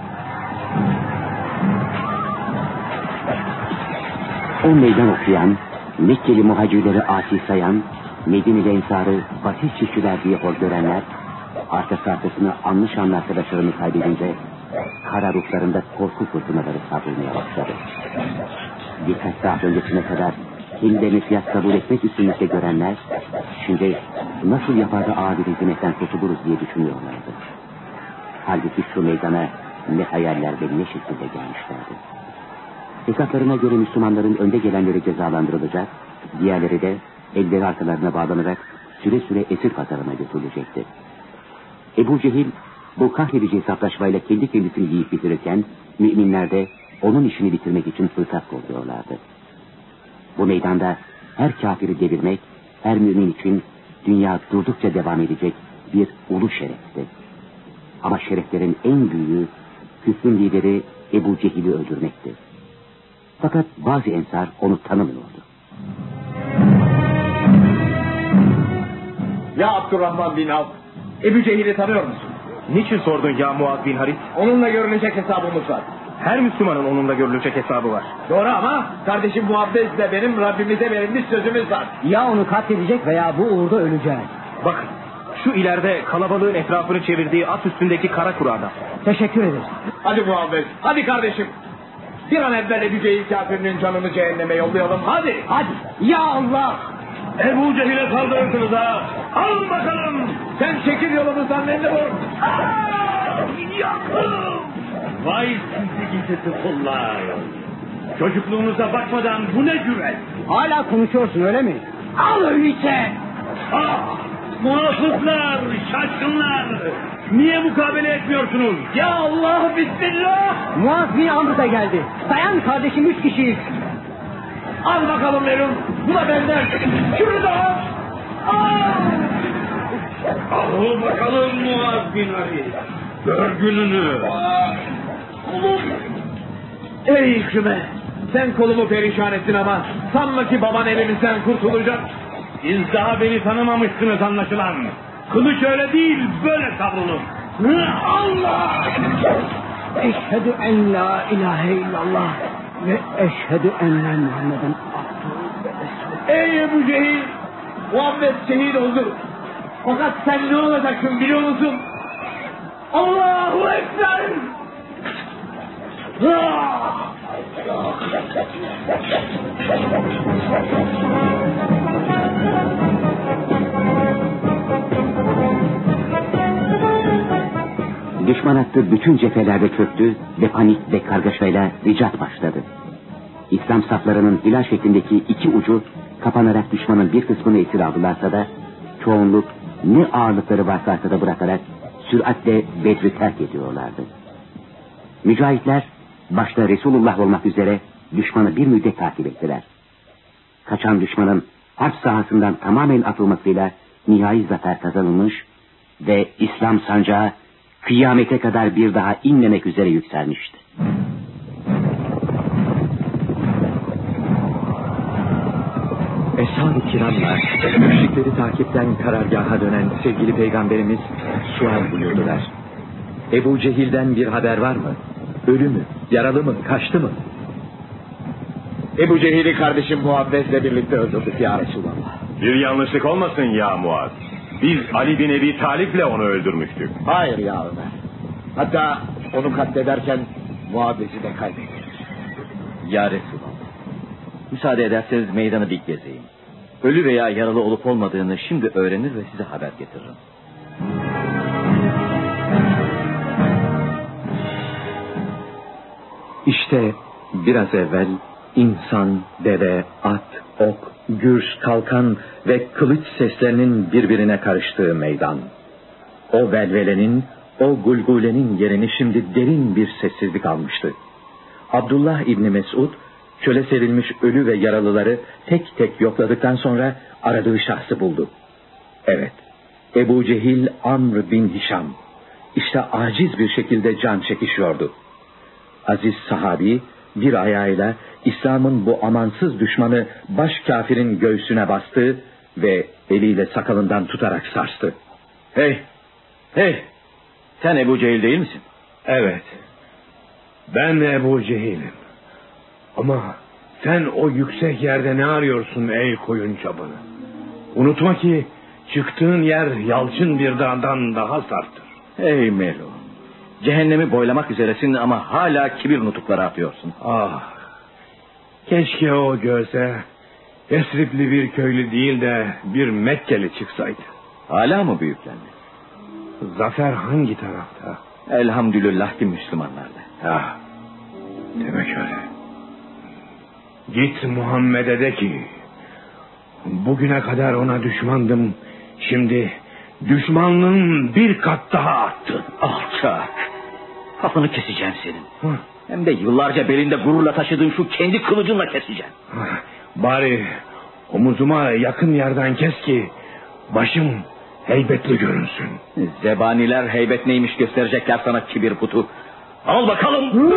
Speaker 2: O meydan okuyan, Mekkeli muhacirleri asi sayan, Medine'li ensarı basit çiftçiler diye hor görenler, arkası arkasına anlı arkadaşlarını kaybedince kara ruhlarında korku fırtınaları savrulmaya başladı. Birkaç saat öncesine kadar kendilerini fiyat kabul etmek üstünlükte görenler, şimdi nasıl yapar da ağır bir hizmetten kurtuluruz diye düşünüyorlardı. Halbuki şu meydana ne hayaller ve ne şekilde gelmişlerdi. Hesaplarına göre Müslümanların önde gelenleri cezalandırılacak, diğerleri de elleri arkalarına bağlanarak süre süre esir pazarına götürülecekti. Ebu Cehil bu kahredici hesaplaşmayla kendi kendisini yiyip bitirirken, müminler de onun işini bitirmek için fırsat kolluyorlardı. Bu meydanda her kafiri devirmek, her mümin için dünya durdukça devam edecek bir ulu şerefti. Ama şereflerin en büyüğü, küfrün lideri Ebu Cehil'i öldürmekti. Fakat bazı ensar onu tanımıyordu.
Speaker 4: Ya Abdurrahman bin Avf, Ebu Cehil'i tanıyor musun?
Speaker 6: Niçin sordun ya Muaz bin Haris?
Speaker 4: Onunla görülecek hesabımız var.
Speaker 6: Her Müslümanın onunla görülecek hesabı var.
Speaker 4: Doğru ama kardeşim Muabbez de benim Rabbimize verilmiş sözümüz var.
Speaker 8: Ya onu katledecek veya bu uğurda öleceğiz.
Speaker 6: Bakın, şu ileride kalabalığın etrafını çevirdiği at üstündeki kara kuru adam.
Speaker 8: Teşekkür ederiz.
Speaker 4: Hadi Muabbez, hadi kardeşim. Bir an evvel Ebu Cehil kafirinin canını cehenneme yollayalım. Hadi.
Speaker 8: Hadi. Ya Allah.
Speaker 5: Ebu Cehil'e saldırırsınız ha. Alın bakalım.
Speaker 4: Sen çekil yolumuzdan Mendebur.
Speaker 5: Yakın. Vay sizi gidesi kullar. Çocukluğunuza bakmadan bu ne cüret?
Speaker 8: Hala konuşuyorsun öyle mi? Al öyleyse.
Speaker 5: Ah, muhafızlar, şaşkınlar. Niye mukabele etmiyorsunuz?
Speaker 4: Ya Allah, bismillah.
Speaker 8: Muaz bin Amr da geldi. Dayan kardeşim, 3 kişiyiz.
Speaker 4: Al bakalım Merun. Bu da benden. Şunu da al.
Speaker 5: Al bakalım Muaz bin Ali. Gör gününü.
Speaker 4: Ey Hüme. Sen kolumu perişan ettin ama sanma ki baban elimizden kurtulacak.
Speaker 5: Siz daha beni tanımamışsınız anlaşılan. Kılıç öyle değil, böyle savrulun. Allah!
Speaker 8: Eşhedü en la ilahe illallah ve eşhedü enne Muhammeden abduhu ve resulü.
Speaker 4: Ey Ebu Cehil! Muhammed şehit oldu. Fakat sen ne olacaksın biliyor musun? Allahu Ekber!
Speaker 2: Düşman hattı bütün cephelerde çöktü ve panik ve kargaşayla ricat başladı. İslam saflarının hilal şeklindeki iki ucu kapanarak düşmanın bir kısmını esir aldılarsa da çoğunluk ne ağırlıkları varsa arkada bırakarak süratle Bedri terk ediyorlardı. Mücahitler başta Resulullah olmak üzere düşmanı bir müddet takip ettiler. Kaçan düşmanın harp sahasından tamamen atılmasıyla nihai zafer kazanılmış ve İslam sancağı kıyamete kadar bir daha inmemek üzere yükselmişti.
Speaker 3: Eshab-ı kiramla müşrikleri takipten karargaha dönen sevgili peygamberimiz sual buyurdular. Ebu Cehil'den bir haber var mı? Ölü mü? Yaralı mı? Kaçtı mı?
Speaker 7: Ebu Cehil'i kardeşim Muabbez'le birlikte öldürdük ya Resulallah.
Speaker 5: Bir yanlışlık olmasın ya Muaz. Biz Ali bin Ebi Talip'le onu öldürmüştük.
Speaker 7: Hayır ya Ömer. Hatta onu katlederken Muabbez'i de kaybettik.
Speaker 3: Ya Resulallah. Müsaade ederseniz meydanı bir gezeyim. Ölü veya yaralı olup olmadığını şimdi öğrenir ve size haber getiririm. İşte biraz evvel insan, deve, at, ok, gürs, kalkan ve kılıç seslerinin birbirine karıştığı meydan. O velvelenin, o gulgulenin yerini şimdi derin bir sessizlik almıştı. Abdullah İbni Mesud, çöle serilmiş ölü ve yaralıları tek tek yokladıktan sonra aradığı şahsı buldu. Evet, Ebu Cehil Amr bin Hişam. İşte aciz bir şekilde can çekişiyordu. Aziz sahabi bir ayağıyla İslam'ın bu amansız düşmanı baş kafirin göğsüne bastı ve eliyle sakalından tutarak sarstı. Hey! Hey! Sen Ebu Cehil değil misin?
Speaker 5: Evet. Ben Ebu Cehil'im. Ama sen o yüksek yerde ne arıyorsun ey koyun çobanı? Unutma ki çıktığın yer yalçın bir dağdan daha sarttır.
Speaker 3: Ey Melo! Cehennemi boylamak üzeresin ama hala kibir nutukları atıyorsun.
Speaker 5: Ah! Keşke o göze Yesribli bir köylü değil de bir Mekkeli çıksaydı.
Speaker 3: Hala mı büyüklendi?
Speaker 5: Zafer hangi tarafta?
Speaker 3: Elhamdülillah ki Müslümanlarda.
Speaker 5: Ah, demek öyle. Git Muhammed'e de ki bugüne kadar ona düşmandım. Şimdi düşmanlığın bir kat daha arttı.
Speaker 3: Alçak! Kafanı keseceğim senin. Hı. Hem de yıllarca belinde gururla taşıdığın şu kendi kılıcınla keseceğim.
Speaker 5: Bari omuzuma yakın yerden kes ki başım heybetli görünsün.
Speaker 3: Zebaniler heybet neymiş gösterecekler sana kibir putu. Al bakalım.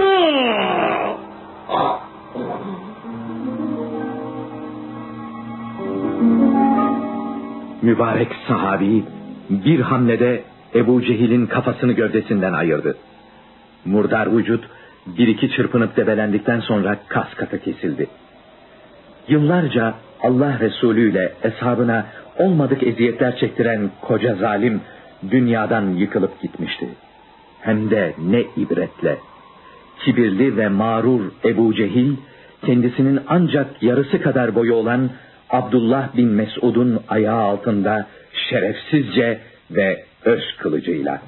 Speaker 3: Mübarek sahabi bir hamlede Ebu Cehil'in kafasını gövdesinden ayırdı. Murdar vücut bir iki çırpınıp debelendikten sonra kas katı kesildi. Yıllarca Allah Resulü ile eshabına olmadık eziyetler çektiren koca zalim dünyadan yıkılıp gitmişti. Hem de ne ibretle. Kibirli ve mağrur Ebu Cehil kendisinin ancak yarısı kadar boyu olan Abdullah bin Mesud'un ayağı altında şerefsizce ve öz kılıcıyla.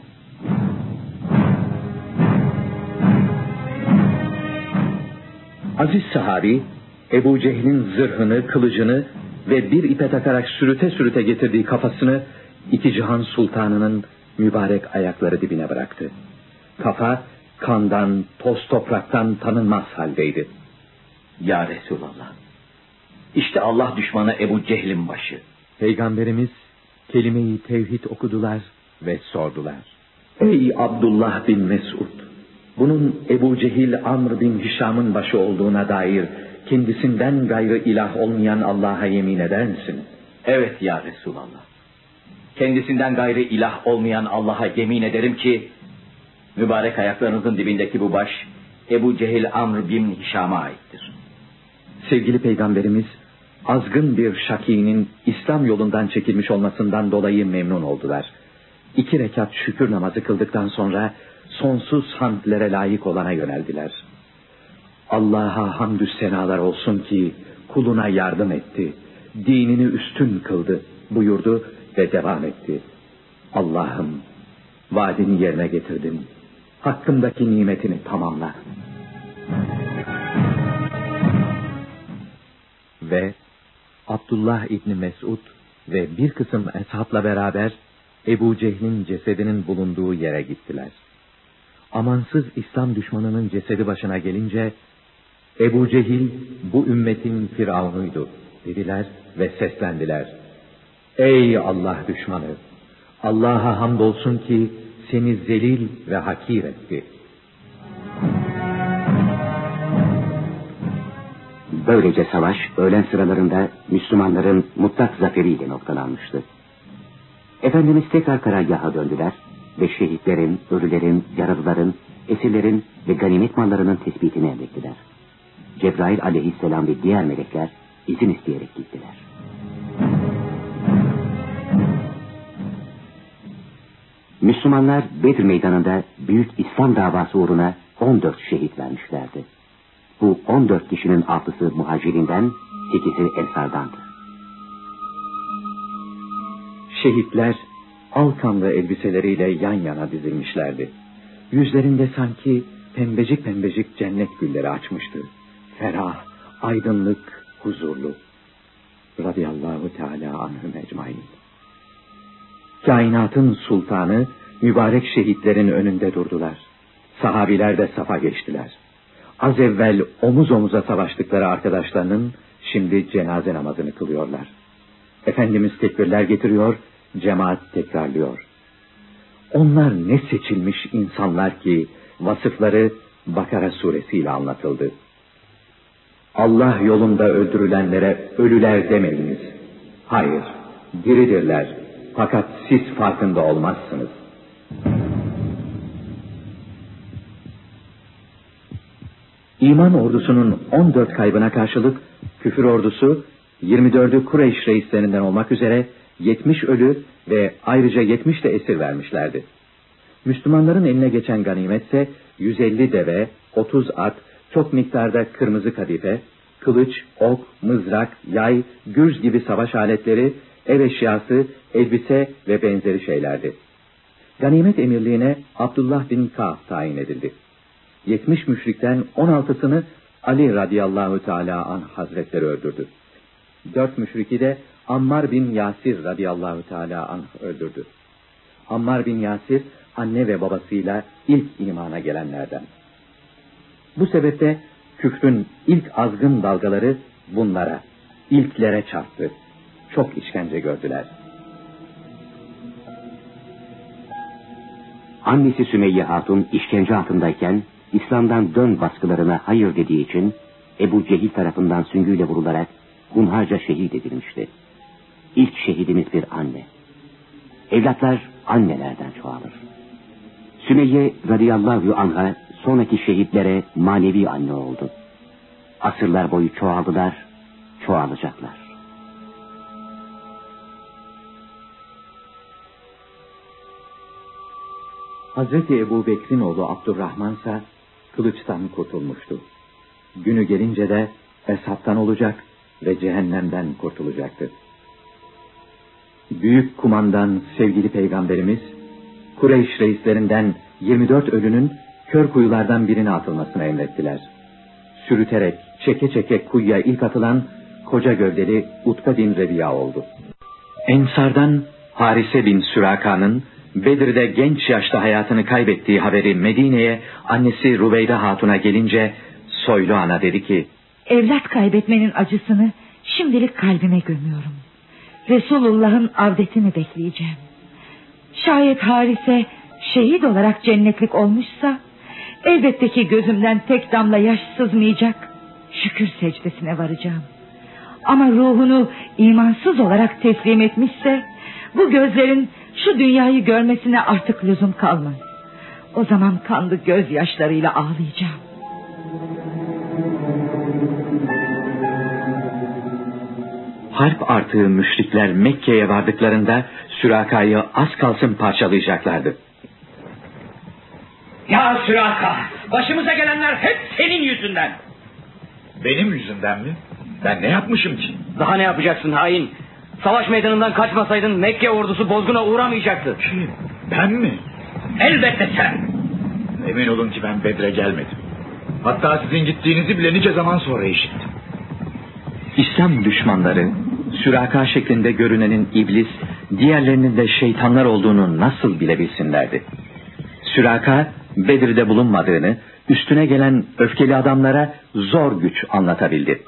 Speaker 3: Aziz sahabi Ebu Cehil'in zırhını, kılıcını ve bir ipe takarak sürüte sürüte getirdiği kafasını iki cihan sultanının mübarek ayakları dibine bıraktı. Kafa kandan, toz topraktan tanınmaz haldeydi. Ya Resulallah! İşte Allah düşmanı Ebu Cehil'in başı. Peygamberimiz kelime-i tevhid okudular ve sordular. Ey Abdullah bin Mesud! Bunun Ebu Cehil Amr bin Hişam'ın başı olduğuna dair kendisinden gayrı ilah olmayan Allah'a yemin eder misin? Evet ya Resulallah. Kendisinden gayrı ilah olmayan Allah'a yemin ederim ki mübarek ayaklarınızın dibindeki bu baş Ebu Cehil Amr bin Hişam'a aittir. Sevgili Peygamberimiz azgın bir şakinin İslam yolundan çekilmiş olmasından dolayı memnun oldular. 2 rekat şükür namazı kıldıktan sonra sonsuz hamdlere layık olana yöneldiler. Allah'a hamdü senalar olsun ki kuluna yardım etti, dinini üstün kıldı buyurdu ve devam etti. Allah'ım vaadini yerine getirdin, hakkımdaki nimetini tamamla. Ve Abdullah İbni Mesud ve bir kısım eshabla beraber Ebu Cehil'in cesedinin bulunduğu yere gittiler. Amansız İslam düşmanının cesedi başına gelince, Ebu Cehil bu ümmetin firavunuydu dediler ve seslendiler. Ey Allah düşmanı! Allah'a hamdolsun ki seni zelil ve hakir etti.
Speaker 2: Böylece savaş öğlen sıralarında Müslümanların mutlak zaferiyle noktalanmıştı. Efendimiz tekrar karargaha döndüler ve şehitlerin, ölülerin, yaralıların, esirlerin ve ganimet mallarının tespitini emrettiler. Cebrail aleyhisselam ve diğer melekler izin isteyerek gittiler. Müslümanlar Bedir meydanında büyük İslam davası uğruna 14 şehit vermişlerdi. Bu 14 kişinin 6'sı muhacirinden, 8'i ensardandı.
Speaker 3: Şehitler alkanlı elbiseleriyle yan yana dizilmişlerdi. Yüzlerinde sanki pembecik pembecik cennet gülleri açmıştı. Ferah, aydınlık, huzurlu. Radıyallahu Teala anhum ecmaîn. Kainatın sultanı mübarek şehitlerin önünde durdular. Sahabiler de safa geçtiler. Az evvel omuz omuza savaştıkları arkadaşlarının şimdi cenaze namazını kılıyorlar. Efendimiz tekbirler getiriyor, cemaat tekrarlıyor. Onlar ne seçilmiş insanlar ki vasıfları Bakara suresiyle anlatıldı. Allah yolunda öldürülenlere ölüler demeyiniz. Hayır, diridirler. Fakat siz farkında olmazsınız. İman ordusunun 14 kaybına karşılık küfür ordusu 24'ü Kureyş reislerinden olmak üzere 70 ölü ve ayrıca 70 de esir vermişlerdi. Müslümanların eline geçen ganimetse 150 deve, 30 at, çok miktarda kırmızı kadife, kılıç, ok, mızrak, yay, gürz gibi savaş aletleri, ev eşyası, elbise ve benzeri şeylerdi. Ganimet emirliğine Abdullah bin Ka'b tayin edildi. 70 müşrikten 16'sını Ali radıyallahu teala anh hazretleri öldürdü. 4 müşriki de Ammar bin Yasir radıyallahu teala anh öldürdü. Ammar bin Yasir anne ve babasıyla ilk imana gelenlerden. Bu sebeple küfrün ilk azgın dalgaları bunlara, ilklere çarptı. Çok işkence gördüler.
Speaker 2: Annesi Sümeyye Hatun işkence altındayken İslam'dan dön baskılarına hayır dediği için Ebu Cehil tarafından süngüyle vurularak hunharca şehit edilmişti. İlk şehidimiz bir anne. Evlatlar annelerden çoğalır. Sümeyye radıyallahu anha sonraki şehitlere manevi anne oldu. Asırlar boyu çoğaldılar, çoğalacaklar.
Speaker 3: Hazreti Ebu Bekir'in oğlu Abdurrahmansa kılıçtan kurtulmuştu. Günü gelince de hesaptan olacak ve cehennemden kurtulacaktı. Büyük kumandan sevgili peygamberimiz, Kureyş reislerinden 24 ölünün kör kuyulardan birine atılmasını emrettiler. Sürüterek, çeke çeke kuyuya ilk atılan koca gövdeli Utbe bin Rebiya oldu. Ensardan Harise bin Süraka'nın Bedir'de genç yaşta hayatını kaybettiği haberi Medine'ye annesi Rubeyde Hatun'a gelince soylu ana dedi ki,
Speaker 9: evlat kaybetmenin acısını şimdilik kalbime gömüyorum. Resulullah'ın avdetini bekleyeceğim. Şayet Harise şehit olarak cennetlik olmuşsa elbette ki gözümden tek damla yaş sızmayacak, şükür secdesine varacağım. Ama ruhunu imansız olarak teslim etmişse bu gözlerin şu dünyayı görmesine artık lüzum kalmaz. O zaman kanlı gözyaşlarıyla ağlayacağım.
Speaker 3: Harp artığı müşrikler Mekke'ye vardıklarında Süraka'yı az kalsın parçalayacaklardı.
Speaker 6: Ya Süraka, başımıza gelenler hep senin yüzünden.
Speaker 7: Benim yüzümden mi? Ben ne yapmışım ki?
Speaker 4: Daha ne yapacaksın hain? Savaş meydanından kaçmasaydın Mekke ordusu bozguna uğramayacaktı.
Speaker 7: Kim? Ben mi?
Speaker 6: Elbette sen.
Speaker 7: Emin olun ki ben Bedre gelmedim. Hatta sizin gittiğinizi bile nice zaman sonra işittim.
Speaker 3: İslam düşmanları Süraka şeklinde görünenin iblis, diğerlerinin de şeytanlar olduğunu nasıl bilebilsinlerdi? Süraka Bedir'de bulunmadığını, üstüne gelen öfkeli adamlara zor güç anlatabildi.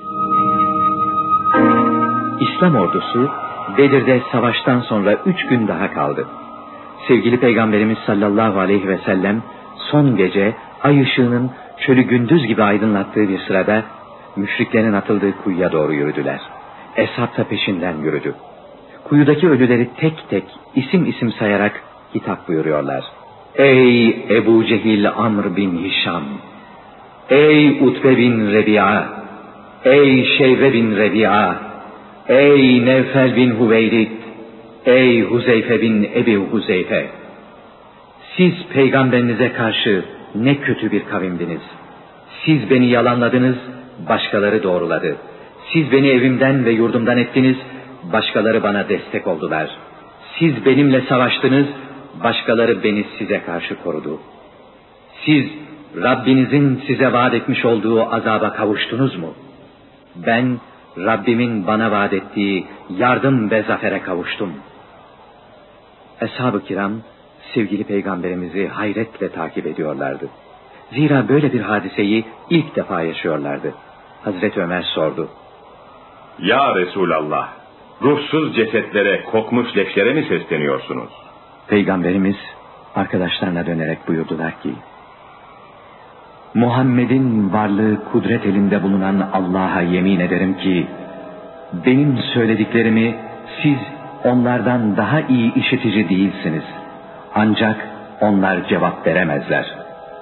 Speaker 3: İslam ordusu Bedir'de savaştan sonra 3 gün daha kaldı. Sevgili Peygamberimiz sallallahu aleyhi ve sellem son gece ay ışığının çölü gündüz gibi aydınlattığı bir sırada müşriklerin atıldığı kuyuya doğru yürüdüler. Eshab da peşinden yürüdü. Kuyudaki ölüleri tek tek isim isim sayarak hitap buyuruyorlar. Ey Ebu Cehil Amr bin Hişam! Ey Utbe bin Rebi'a! Ey Şeybe bin Rebi'a! Ey Nevfel bin Hüveylid! Ey Huzeyfe bin Ebi Huzeyfe! Siz peygamberinize karşı ne kötü bir kavimdiniz. Siz beni yalanladınız, başkaları doğruladı. Siz beni evimden ve yurdumdan ettiniz, başkaları bana destek oldular. Siz benimle savaştınız, başkaları beni size karşı korudu. Siz Rabbinizin size vaat etmiş olduğu azaba kavuştunuz mu? Ben Rabbimin bana vaat ettiği yardım ve zafere kavuştum. Eshab-ı kiram sevgili peygamberimizi hayretle takip ediyorlardı. Zira böyle bir hadiseyi ilk defa yaşıyorlardı. Hazreti Ömer sordu.
Speaker 5: Ya Resulallah, ruhsuz cesetlere, kokmuş leşlere mi sesleniyorsunuz?
Speaker 3: Peygamberimiz arkadaşlarına dönerek buyurdular ki, Muhammed'in varlığı kudret elinde bulunan Allah'a yemin ederim ki, benim söylediklerimi siz onlardan daha iyi işitici değilsiniz. Ancak onlar cevap veremezler.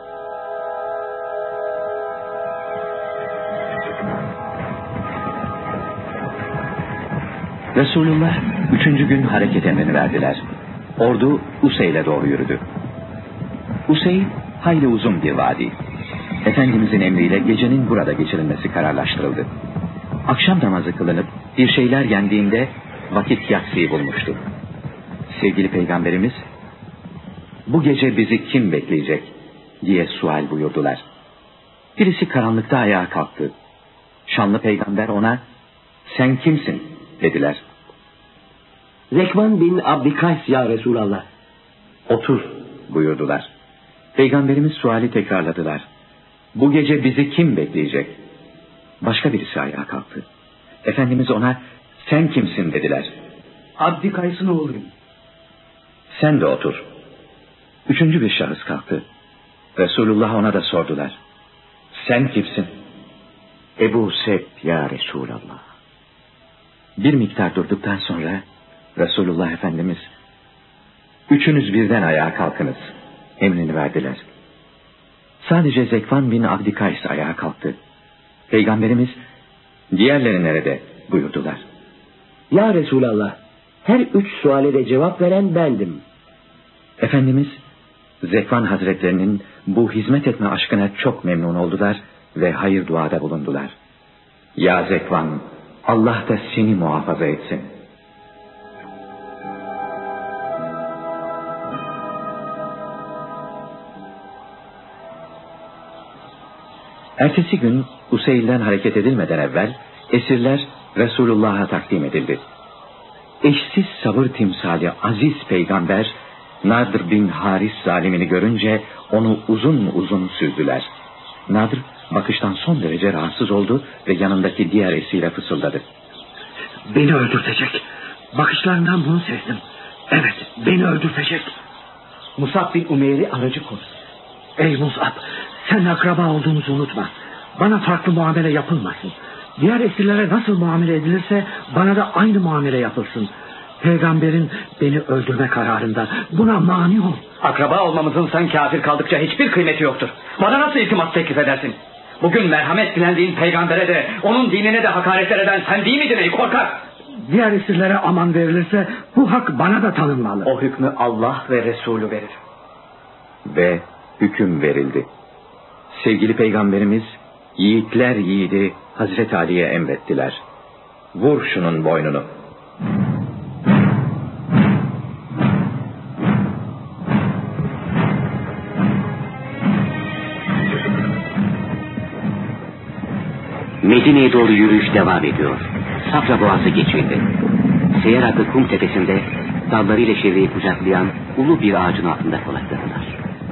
Speaker 3: Resulullah 3. gün hareket emrini verdiler. Ordu Useyl'e doğru yürüdü. Useyl hayli uzun bir vadi. Efendimizin emriyle gecenin burada geçirilmesi kararlaştırıldı. Akşam namazı kılınıp bir şeyler yendiğinde vakit yatsıyı bulmuştu. Sevgili Peygamberimiz, bu gece bizi kim bekleyecek diye sual buyurdular. Birisi karanlıkta ayağa kalktı. Şanlı Peygamber ona, sen kimsin dediler.
Speaker 8: Zekvan bin Abdikays ya Resulallah.
Speaker 3: Otur buyurdular. Peygamberimiz suali tekrarladılar. Bu gece bizi kim bekleyecek? Başka birisi ayağa kalktı. Efendimiz ona, sen kimsin dediler.
Speaker 8: Abdikays'ın oğluyum.
Speaker 3: Sen de otur. 3. bir şahıs kalktı. Resulullah ona da sordular. Sen kimsin?
Speaker 8: Ebu Seb ya Resulallah.
Speaker 3: Bir miktar durduktan sonra Resulullah Efendimiz, üçünüz birden ayağa kalkınız emrini verdiler. Sadece Zekvan bin Abdikays ayağa kalktı. Peygamberimiz, diğerleri nerede buyurdular.
Speaker 8: Ya Resulallah, her 3 suale de cevap veren bendim.
Speaker 3: Efendimiz, Zekvan Hazretlerinin bu hizmet etme aşkına çok memnun oldular ve hayır duada bulundular. Ya Zekvan, Allah da seni muhafaza etsin. Ertesi gün Useyl'den hareket edilmeden evvel esirler Resulullah'a takdim edildi. Eşsiz sabır timsali aziz peygamber Nadr bin Haris zalimini görünce onu uzun uzun süzdüler. Nadr bakıştan son derece rahatsız oldu ve yanındaki diğer esire fısıldadı.
Speaker 8: Beni öldürtecek. Bakışlarından bunu sezdim. Evet, beni öldürtecek. Musab bin Umeyr'i aracı koy. Ey Musab, sen akraba olduğumuzu unutma. Bana farklı muamele yapılmasın. Diğer esirlere nasıl muamele edilirse bana da aynı muamele yapılsın. Peygamberin beni öldürme kararında, buna mani ol.
Speaker 6: Akraba olmamızın sen kafir kaldıkça hiçbir kıymeti yoktur. Bana nasıl iltimas teklif edersin? Bugün merhamet dilendiğin peygambere de onun dinine de hakaretler eden sen değil miydin ey korkak?
Speaker 8: Diğer esirlere aman verilirse bu hak bana da tanınmalı.
Speaker 6: O hükmü Allah ve Resulü verir.
Speaker 3: Ve hüküm verildi. Sevgili Peygamberimiz yiğitler yiğidi Hazreti Ali'ye emrettiler. Vur şunun boynunu.
Speaker 2: Medine'ye doğru yürüyüş devam ediyor. Safra Boğazı geçildi. Seyer adlı kum tepesinde dallarıyla çevreyi kucaklayan ulu bir ağacın altında konakladılar.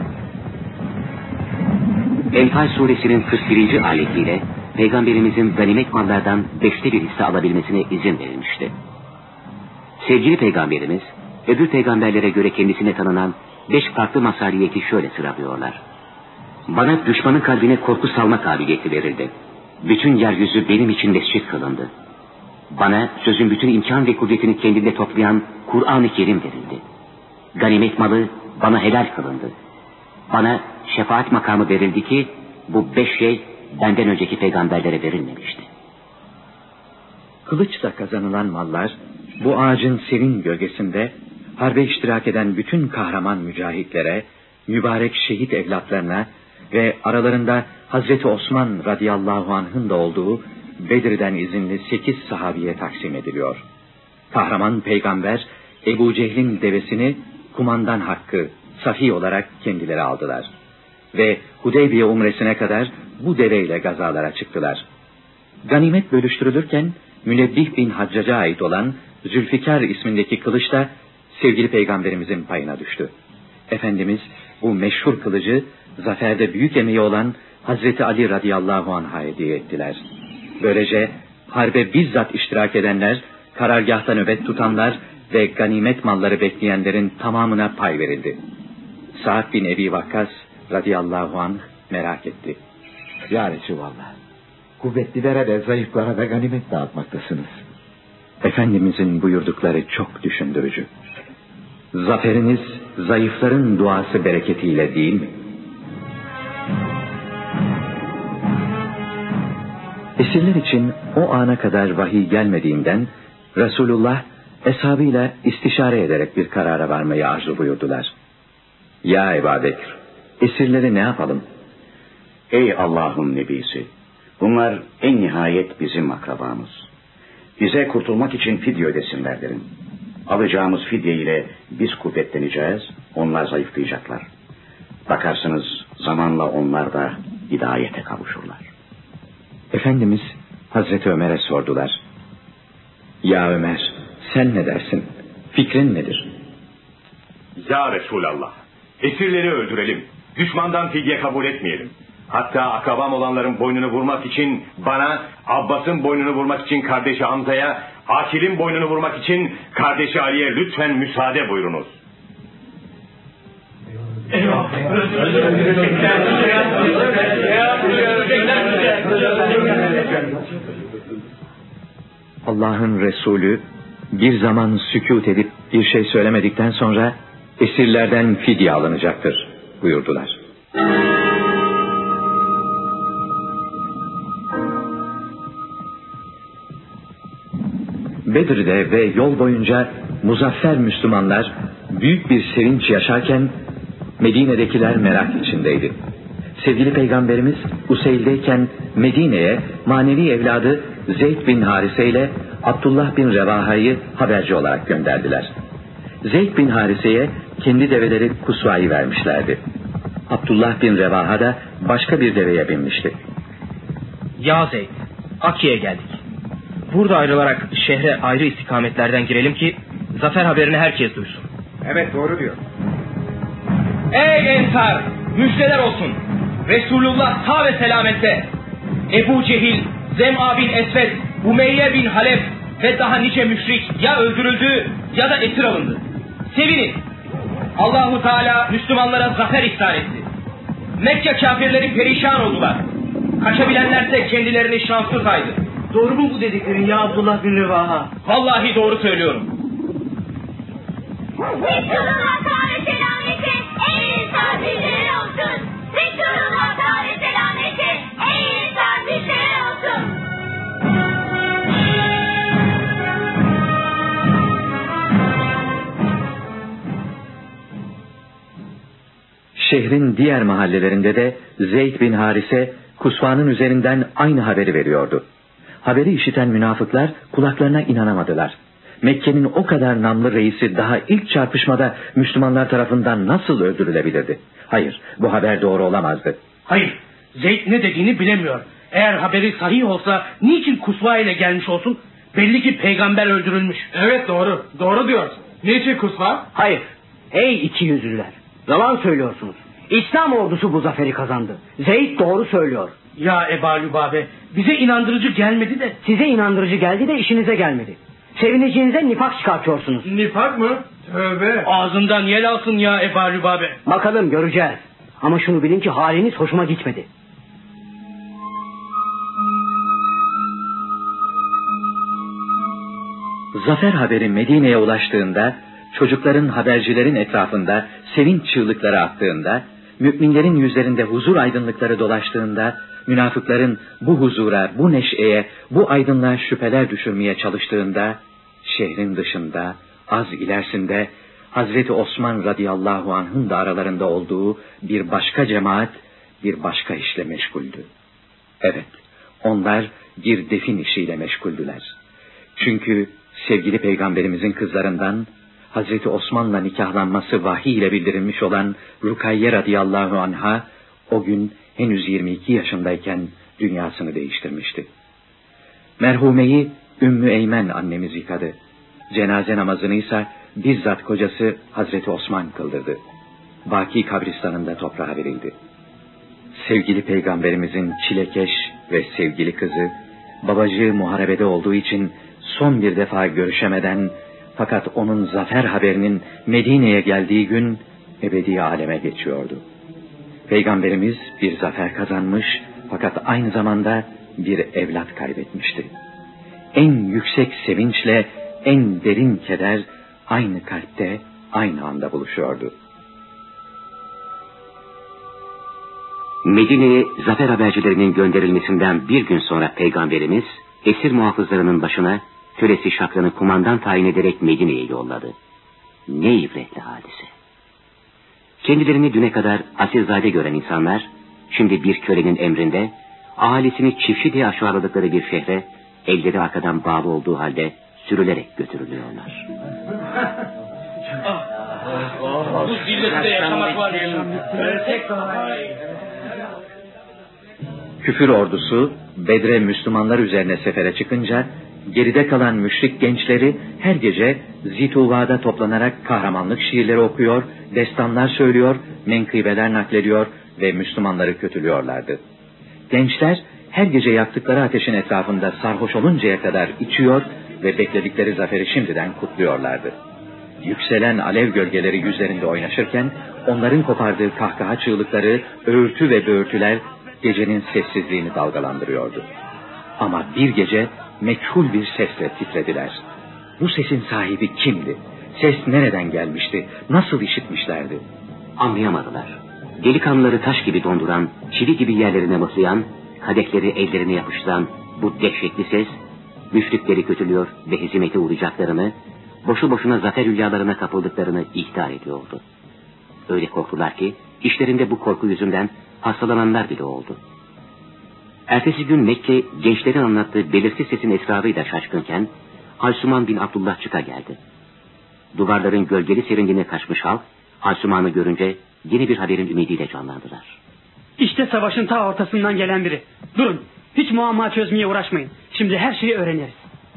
Speaker 2: Enfal suresinin 41. ayetiyle Peygamberimizin ganimet mallardan 5'te 1 hisse alabilmesine izin verilmişti. Sevgili Peygamberimiz, öbür peygamberlere göre kendisine tanınan 5 farklı mazhariyeti şöyle sıralıyorlar. Bana düşmanın kalbine korku salma kabiliyeti verildi. Bütün yeryüzü benim için mescit kılındı. Bana sözün bütün imkan ve kudretini kendinde toplayan Kur'an-ı Kerim verildi. Ganimet malı bana helal kılındı. Bana şefaat makamı verildi ki bu 5 şey benden önceki peygamberlere verilmemişti.
Speaker 3: Kılıçla kazanılan mallar bu ağacın serin gölgesinde harbe iştirak eden bütün kahraman mücahitlere, mübarek şehit evlatlarına ve aralarında Hazreti Osman radıyallahu anh'ın da olduğu Bedir'den izinli 8 sahabiye taksim ediliyor. Kahraman peygamber Ebu Cehil'in devesini kumandan hakkı, safi olarak kendileri aldılar. Ve Hudeybiye umresine kadar bu deveyle gazalara çıktılar. Ganimet bölüştürülürken Münebbih bin Haccac'a ait olan Zülfikar ismindeki kılıç da sevgili peygamberimizin payına düştü. Efendimiz bu meşhur kılıcı zaferde büyük emeği olan Hazreti Ali radıyallahu anh'a hediye ettiler. Böylece harbe bizzat iştirak edenler, karargâhta nöbet tutanlar ve ganimet malları bekleyenlerin tamamına pay verildi. Sa'd bin Ebi Vakkas radıyallahu anh merak etti.
Speaker 7: Ya Resulallah, kuvvetlilere de zayıflara da ganimet dağıtmaktasınız.
Speaker 3: Efendimizin buyurdukları çok düşündürücü. Zaferiniz zayıfların duası bereketiyle değil mi? Esirler için o ana kadar vahiy gelmediğinden Resulullah eshabıyla istişare ederek bir karara varmayı arzu buyurdular. Ya Ebu Bekir, esirleri ne yapalım?
Speaker 2: Ey Allah'ın nebisi, bunlar en nihayet bizim akrabamız. Bize kurtulmak için fidye ödesinler derim. Alacağımız fidye ile biz kuvvetleneceğiz, onlar zayıflayacaklar. Bakarsınız zamanla onlar da hidayete kavuşurlar.
Speaker 3: Efendimiz Hazreti Ömer'e sordular. Ya Ömer, sen ne dersin? Fikrin nedir?
Speaker 5: Ya Resulallah, esirleri öldürelim. Düşmandan fidye kabul etmeyelim. Hatta akrabam olanların boynunu vurmak için bana, Abbas'ın boynunu vurmak için kardeşi Hamza'ya, Akil'in boynunu vurmak için kardeşi Ali'ye lütfen müsaade buyurunuz.
Speaker 3: Allah'ın Resulü bir zaman sükût edip bir şey söylemedikten sonra esirlerden fidye alınacaktır buyurdular. Bedir'de ve yol boyunca muzaffer Müslümanlar büyük bir sevinç yaşarken Medine'dekiler merak içindeydi. Sevgili Peygamberimiz Useyl'deyken Medine'ye manevi evladı Zeyd bin Harise ile Abdullah bin Revaha'yı haberci olarak gönderdiler. Zeyd bin Harise'ye kendi develeri Kusva'yı vermişlerdi. Abdullah bin Revaha da başka bir deveye binmişti.
Speaker 4: Ya Zeyd, Aki'ye geldik. Burada ayrılarak şehre ayrı istikametlerden girelim ki zafer haberini herkes duysun.
Speaker 7: Evet, doğru diyor.
Speaker 4: Ey Ensar, müjdeler olsun. Resulullah sağ ve selamette. Ebu Cehil, Zem'a bin Esved, Umeyye bin Halef ve daha nice müşrik ya öldürüldü ya da esir alındı. Sevinin. Allahu Teala Müslümanlara zafer ihsan etti. Mekke kafirleri perişan oldular. Kaçabilenlerse kendilerini şanslı saydı.
Speaker 6: Doğru mu bu dediklerin ya Abdullah bin Revaha?
Speaker 4: Vallahi doğru söylüyorum.
Speaker 1: Resulullah ve selameti ey insan bizlere olsun. Resulullah ve selameti ey insan bizlere olsun.
Speaker 3: Şehrin diğer mahallelerinde de Zeyd bin Harise Kusva'nın üzerinden aynı haberi veriyordu. Haberi işiten münafıklar kulaklarına inanamadılar. Mekke'nin o kadar namlı reisi daha ilk çarpışmada Müslümanlar tarafından nasıl öldürülebilirdi? Hayır, bu haber doğru olamazdı.
Speaker 4: Hayır, Zeyd ne dediğini bilemiyor.
Speaker 6: Eğer haberi sahih olsa niçin Kusva ile gelmiş olsun? Belli ki peygamber öldürülmüş.
Speaker 4: Evet, doğru. Doğru diyorsun. Niçin Kusva?
Speaker 8: Hayır. Ey ikiyüzlüler. Yalan söylüyorsunuz. İslam ordusu bu zaferi kazandı. Zeyd doğru söylüyor.
Speaker 6: Ya Eba Lübabe, bize inandırıcı gelmedi de.
Speaker 8: Size inandırıcı geldi de işinize gelmedi. Sevineceğinize nifak çıkartıyorsunuz.
Speaker 4: Nifak mı? Tövbe.
Speaker 6: Ağzından yel alsın ya Eba Lübabe.
Speaker 8: Bakalım göreceğiz. Ama şunu bilin ki haliniz hoşuma gitmedi.
Speaker 3: Zafer haberi Medine'ye ulaştığında, çocukların habercilerin etrafında sevinç çığlıkları attığında, müminlerin yüzlerinde huzur aydınlıkları dolaştığında, münafıkların bu huzura, bu neşeye, bu aydınlığa şüpheler düşürmeye çalıştığında, şehrin dışında, az ilerisinde, Hazreti Osman radıyallahu anh'ın da aralarında olduğu bir başka cemaat, bir başka işle meşguldü. Evet, onlar bir defin işiyle meşguldüler. Çünkü sevgili peygamberimizin kızlarından Hazreti Osman'la nikahlanması vahiy ile bildirilmiş olan Rukayye radıyallahu anha o gün henüz 22 yaşındayken dünyasını değiştirmişti. Merhumeyi Ümmü Eymen annemiz yıkadı. Cenaze namazını ise bizzat kocası Hazreti Osman kıldırdı. Baki kabristanında toprağa verildi. Sevgili peygamberimizin çilekeş ve sevgili kızı, babacığı muharebede olduğu için son bir defa görüşemeden, fakat onun zafer haberinin Medine'ye geldiği gün ebedi aleme geçiyordu. Peygamberimiz bir zafer kazanmış, fakat aynı zamanda bir evlat kaybetmişti. En yüksek sevinçle en derin keder aynı kalpte, aynı anda buluşuyordu.
Speaker 2: Medine'ye zafer habercilerinin gönderilmesinden bir gün sonra Peygamberimiz esir muhafızlarının başına kölesi Şakran'ı kumandan tayin ederek Medine'ye yolladı. Ne ibretli hadise. Kendilerini düne kadar asilzade gören insanlar, şimdi bir kölenin emrinde, ahalisini çiftçi diye aşağıladıkları bir şehre, elleri arkadan bağlı olduğu halde sürülerek götürülüyorlar.
Speaker 6: Bu zillette yaşamak var.
Speaker 3: Küfür ordusu Bedre Müslümanlar üzerine sefere çıkınca, geride kalan müşrik gençleri her gece Zituva'da toplanarak kahramanlık şiirleri okuyor, destanlar söylüyor, menkıbeler naklediyor ve Müslümanları kötülüyorlardı. Gençler her gece yaktıkları ateşin etrafında sarhoş oluncaya kadar içiyor ve bekledikleri zaferi şimdiden kutluyorlardı. Yükselen alev gölgeleri yüzlerinde oynaşırken onların kopardığı kahkaha çığlıkları, öğürtü ve böğürtüler gecenin sessizliğini dalgalandırıyordu. Ama bir gece meçhul bir sesle titrediler. Bu sesin sahibi kimdi? Ses nereden gelmişti? Nasıl işitmişlerdi?
Speaker 2: Anlayamadılar. Delikanlıları taş gibi donduran, çivi gibi yerlerine mıhlayan, kadehleri ellerine yapıştıran bu dehşetli ses, müşrikleri kötülüyor ve hezimete uğrayacaklarını, boşu boşuna zafer hülyalarına kapıldıklarını ihtar ediyordu. Öyle korktular ki, işlerinde bu korku yüzünden hastalananlar bile oldu. Ertesi gün Mekke, gençlerin anlattığı belirsiz sesin esrarıyla şaşkınken, Halsuman bin Abdullah çıka geldi. Duvarların gölgeli serinliğine kaçmış halk, Halsuman'ı görünce yeni bir haberin ümidiyle canlandılar.
Speaker 10: İşte savaşın ta ortasından gelen biri. Durun, hiç muamma çözmeye uğraşmayın. Şimdi her şeyi öğreniriz.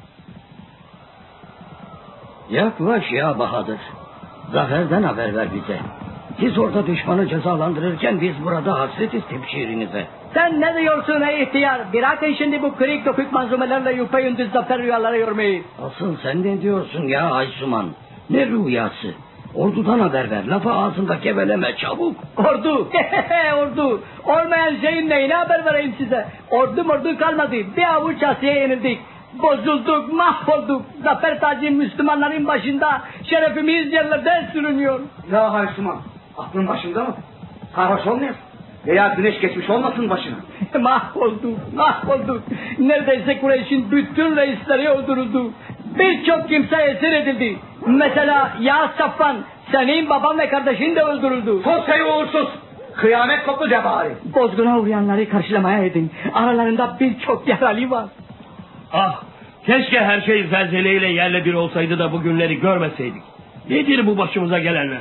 Speaker 11: Yaklaş ya Bahadır. Zaferden haber ver bize. Siz orada düşmanı cezalandırırken biz burada hasretiz tebşirinize.
Speaker 12: Sen ne diyorsun ey ihtiyar? Bırakın şimdi bu kırık dökük manzumelerle yüpeyündüz zafer rüyaları yormayı.
Speaker 11: Asıl sen ne diyorsun ya Aysuman? Ne rüyası? Ordudan haber ver. Lafı ağzında geveleme çabuk.
Speaker 12: Ordu. Ordu. Olmayan şeyin neyine haber vereyim size? Ordu kalmadı. Bir avuç Asiye yenildik. Bozulduk, mahvolduk. Zafer tacı Müslümanların başında şerefimiz yerlerde sürünüyor.
Speaker 6: Ya Haysuman, aklın başında mı? Sarhoş olmayasın. Veya güneş geçmiş olmasın başına.
Speaker 12: Mahvolduk. Neredeyse Kureyş'in bütün reisleri öldürüldü. Birçok kimse esir edildi. Mesela ya Safvan, senin baban ve kardeşin de öldürüldü.
Speaker 6: Sus ey uğursuz! Kıyamet koptu cebari.
Speaker 12: Bozguna uğrayanları karşılamaya edin. Aralarında birçok yaralı var.
Speaker 5: Ah, keşke her şey zelzeleyle yerle bir olsaydı da bu günleri görmeseydik. Nedir bu başımıza gelenler?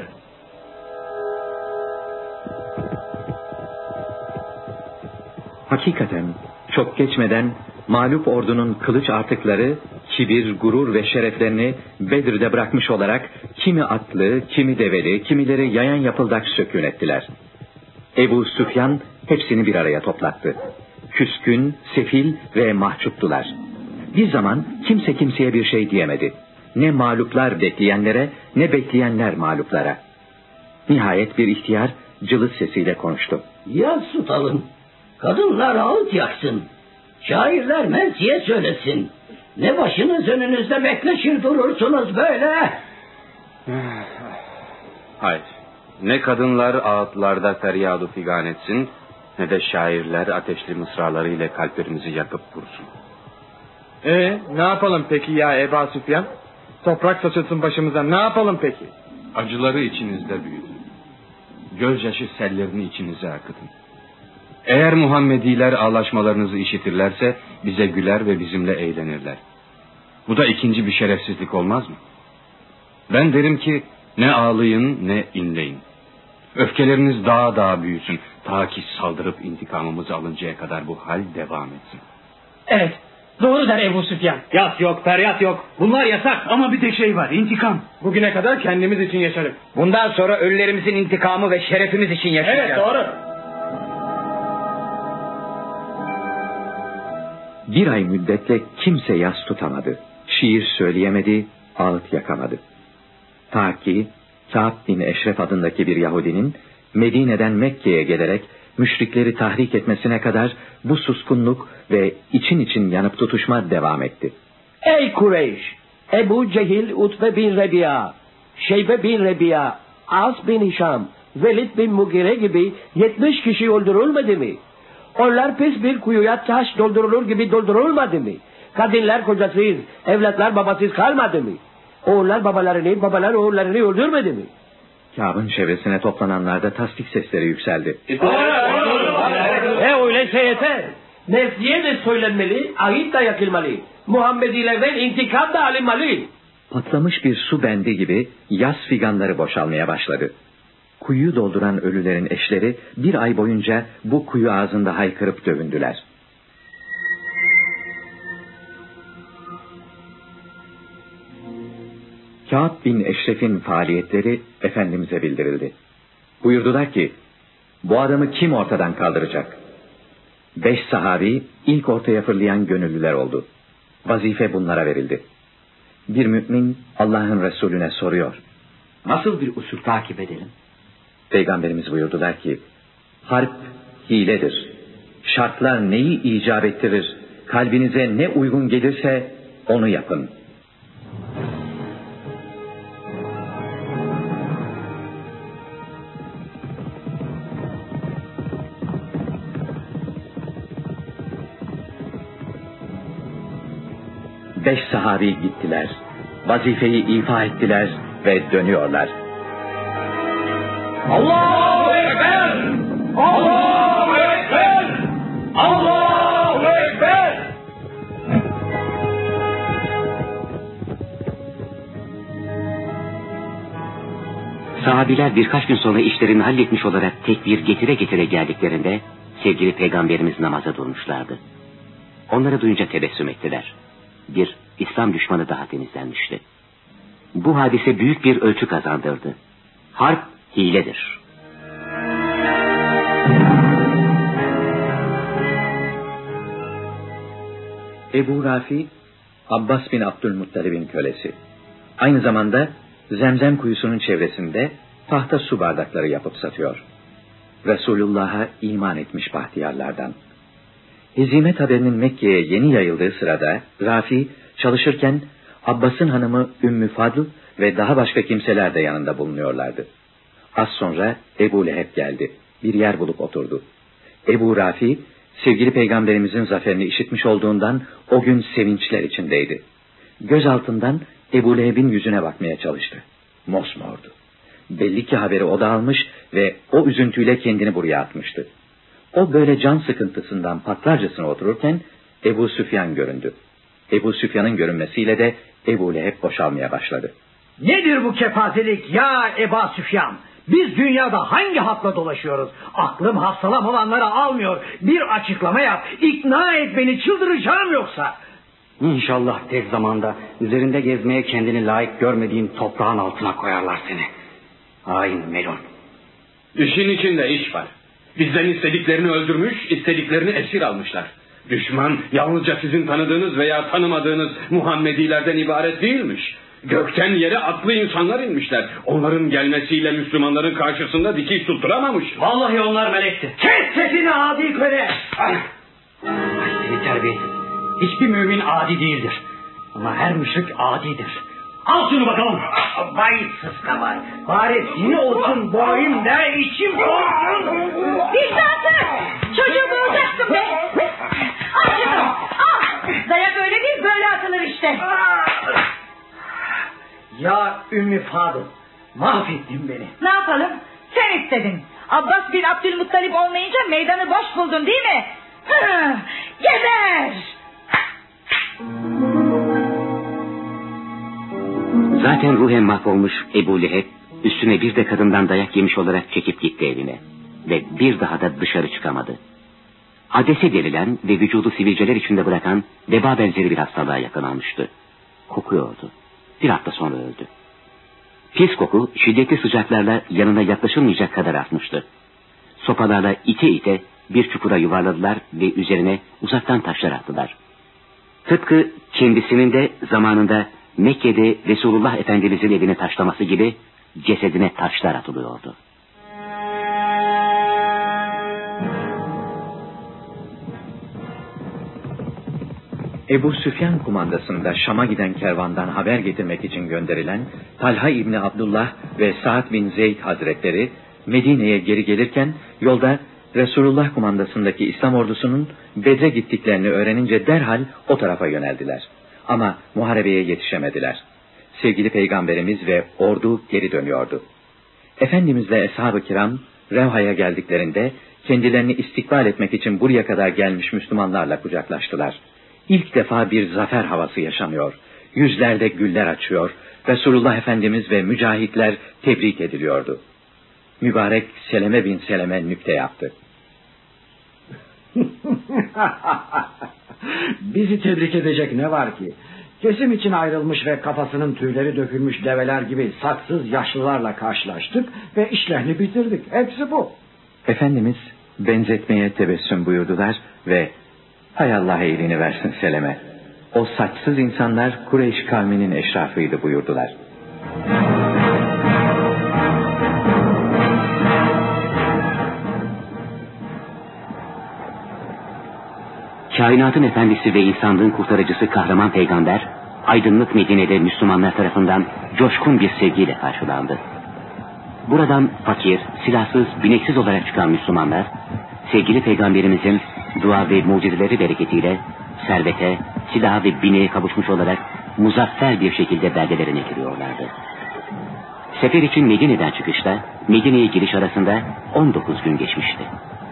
Speaker 3: Hakikaten Çok geçmeden mağlup ordunun kılıç artıkları kibir, gurur ve şereflerini Bedir'de bırakmış olarak kimi atlı, kimi develi, kimileri yayan yapıldak sökün ettiler. Ebu Süfyan hepsini bir araya toplattı. Küskün, sefil ve mahcuptular. Bir zaman kimse kimseye bir şey diyemedi. Ne mağluplar bekleyenlere, ne bekleyenler mağluplara. Nihayet bir ihtiyar cılız sesiyle konuştu.
Speaker 11: Yaz tutalım. Kadınlar ağıt yaksın. Şairler mensiye söylesin. Ne başınız önünüzde bekleşir durursunuz böyle?
Speaker 13: Hayır. Ne kadınlar ağıtlarda feryadu figan etsin, ne de şairler ateşli mısralarıyla kalplerimizi yakıp vursun.
Speaker 4: Ne yapalım peki ya Ebu Süfyan? Toprak saçılsın başımıza, ne yapalım peki?
Speaker 13: Acıları içinizde büyüdü. Gözyaşı sellerini içinize akıtın. Eğer Muhammediler ağlaşmalarınızı işitirlerse bize güler ve bizimle eğlenirler. Bu da ikinci bir şerefsizlik olmaz mı? Ben derim ki ne ağlayın ne inleyin. Öfkeleriniz daha büyüsün. Ta ki saldırıp intikamımızı alıncaya kadar bu hal devam etsin.
Speaker 10: Evet, doğru der Ebu Süfyan.
Speaker 6: Yas yok, feryat yok. Bunlar yasak. Ama bir de şey var, intikam.
Speaker 4: Bugüne kadar kendimiz için yaşadık.
Speaker 6: Bundan sonra ölülerimizin intikamı ve şerefimiz için yaşayacağız.
Speaker 4: Evet, doğru.
Speaker 3: Bir ay müddetle kimse yas tutamadı. Şiir söyleyemedi, ağıt yakamadı. Ta ki Kâb bin Eşref adındaki bir Yahudinin Medine'den Mekke'ye gelerek müşrikleri tahrik etmesine kadar bu suskunluk ve için için yanıp tutuşma devam etti.
Speaker 14: Ey Kureyş! Ebu Cehil, Utbe bin Rebi'a, Şeybe bin Rebi'a, As bin Hişam, Velid bin Mugire gibi 70 kişi öldürülmedi mi? Onlar pis bir kuyuya taş doldurulur gibi doldurulmadı mı? Kadınlar kocasız, evlatlar babasız kalmadı mı? Oğullar babalarını, babalar oğullarını öldürmedi mi?
Speaker 3: Kâb'ın çevresine toplananlarda tasdik sesleri yükseldi.
Speaker 14: Öyleyse yeter. Nefsiye de söylenmeli, ahit de yakılmalı. Muhammedilerden intikam da alınmalı.
Speaker 3: Patlamış bir su bendi gibi yas figanları boşalmaya başladı. Kuyuyu dolduran ölülerin eşleri bir ay boyunca bu kuyu ağzında haykırıp dövündüler. Kâb bin Eşref'in faaliyetleri Efendimiz'e bildirildi. Buyurdular ki, bu adamı kim ortadan kaldıracak? 5 sahabi ilk ortaya fırlayan gönüllüler oldu. Vazife bunlara verildi. Bir mümin Allah'ın Resulüne soruyor.
Speaker 8: Nasıl bir usul takip edelim?
Speaker 3: Peygamberimiz buyurdular ki, harp hiledir. Şartlar neyi icap ettirir, kalbinize ne uygun gelirse onu yapın. Beş sahabi gittiler, vazifeyi ifa ettiler ve dönüyorlar.
Speaker 1: Allahu Ekber! Allahu Ekber! Allahu Ekber!
Speaker 2: Sahabiler birkaç gün sonra işlerini halletmiş olarak tekbir getire geldiklerinde sevgili Peygamberimiz namaza durmuşlardı. Onları duyunca tebessüm ettiler. Bir İslam düşmanı daha temizlenmişti. Bu hadise büyük bir ölçü kazandırdı. Harp hiledir.
Speaker 3: Ebu Rafi, Abbas bin Abdülmuttalib'in kölesi. Aynı zamanda Zemzem kuyusunun çevresinde tahta su bardakları yapıp satıyor. Resulullah'a iman etmiş bahtiyarlardan. Hezimet haberinin Mekke'ye yeni yayıldığı sırada Rafi çalışırken Abbas'ın hanımı Ümmü Fadl ve daha başka kimseler de yanında bulunuyorlardı. Az sonra Ebu Leheb geldi. Bir yer bulup oturdu. Ebu Rafi, sevgili Peygamberimizin zaferini işitmiş olduğundan o gün sevinçler içindeydi. Göz altından Ebu Leheb'in yüzüne bakmaya çalıştı. Mosmordu. Belli ki haberi o da almış ve o üzüntüyle kendini buraya atmıştı. O böyle can sıkıntısından patlarcasına otururken Ebu Süfyan göründü. Ebu Süfyan'ın görünmesiyle de Ebu Leheb boşalmaya başladı.
Speaker 6: Nedir bu kepazelik ya Ebu Süfyan? Biz dünyada hangi hakla dolaşıyoruz? Aklım hastalam olanları almıyor. Bir açıklama yap. İkna et beni, çıldıracağım yoksa.
Speaker 8: İnşallah tez zamanda üzerinde gezmeye kendini layık görmediğin toprağın altına koyarlar seni. Hain melun.
Speaker 13: İşin içinde iş var. Bizden istediklerini öldürmüş, istediklerini esir almışlar. Düşman yalnızca sizin tanıdığınız veya tanımadığınız Muhammedilerden ibaret değilmiş. Gökten yere atlı insanlar inmişler. Onların gelmesiyle Müslümanların karşısında dikiş tutturamamış.
Speaker 6: Vallahi onlar melekti. Kes sesini adi köle!
Speaker 8: Seni terbiyesiz. Hiçbir mümin adi değildir. Ama her müşrik adidir. Al şunu bakalım.
Speaker 6: Vay sıska var. Bari seni olsun boyum da içim olsun.
Speaker 9: Vicdansız! Çocuğu boğacaksın be! Al şunu! Al! Dayak öyle değil, böyle atılır işte.
Speaker 6: Ya Ümmü Fadıl, mahvettin beni.
Speaker 9: Ne yapalım? Sen istedin. Abbas bin Abdülmuttalip olmayınca meydanı boş buldun değil mi? Geber!
Speaker 2: Zaten ruhen mahvolmuş Ebu Leheb üstüne bir de kadından dayak yemiş olarak çekip gitti evine. Ve bir daha da dışarı çıkamadı. Adese denilen ve vücudu sivilceler içinde bırakan veba benzeri bir hastalığa yakalanmıştı. Kokuyordu. Bir hafta sonra öldü. Pis koku şiddetli sıcaklarla yanına yaklaşılmayacak kadar artmıştı. Sopalarla ite ite bir çukura yuvarladılar ve üzerine uzaktan taşlar attılar. Tıpkı kendisinin de zamanında Mekke'de Resulullah Efendimizin evini taşlaması gibi cesedine taşlar atılıyordu.
Speaker 3: Ebu Süfyan kumandasında Şam'a giden kervandan haber getirmek için gönderilen Talha İbni Abdullah ve Sa'd bin Zeyd Hazretleri Medine'ye geri gelirken yolda Resulullah kumandasındaki İslam ordusunun Bedre gittiklerini öğrenince derhal o tarafa yöneldiler. Ama muharebeye yetişemediler. Sevgili Peygamberimiz ve ordu geri dönüyordu. Efendimizle Eshab-ı Kiram Revha'ya geldiklerinde kendilerini istikbal etmek için buraya kadar gelmiş Müslümanlarla kucaklaştılar. İlk defa bir zafer havası yaşanıyor. Yüzlerde güller açıyor. Resulullah Efendimiz ve mücahitler tebrik ediliyordu. Mübarek Seleme bin Seleme nükte yaptı.
Speaker 6: Bizi tebrik edecek ne var ki? Kesim için ayrılmış ve kafasının tüyleri dökülmüş develer gibi saksız yaşlılarla karşılaştık ve işlerini bitirdik. Hepsi bu.
Speaker 3: Efendimiz benzetmeye tebessüm buyurdular ve hay Allah iyiliğini versin Seleme. O saçsız insanlar Kureyş kavminin eşrafıydı buyurdular.
Speaker 2: Kainatın efendisi ve insanlığın kurtarıcısı kahraman peygamber, aydınlık Medine'de Müslümanlar tarafından coşkun bir sevgiyle karşılandı. Buradan fakir, silahsız, bineksiz olarak çıkan Müslümanlar, sevgili peygamberimizin dua ve mucizeleri bereketiyle servete, silaha ve bineğe kavuşmuş olarak muzaffer bir şekilde beldelerine giriyorlardı. Sefer için Medine'den çıkışta Medine'ye giriş arasında 19 gün geçmişti.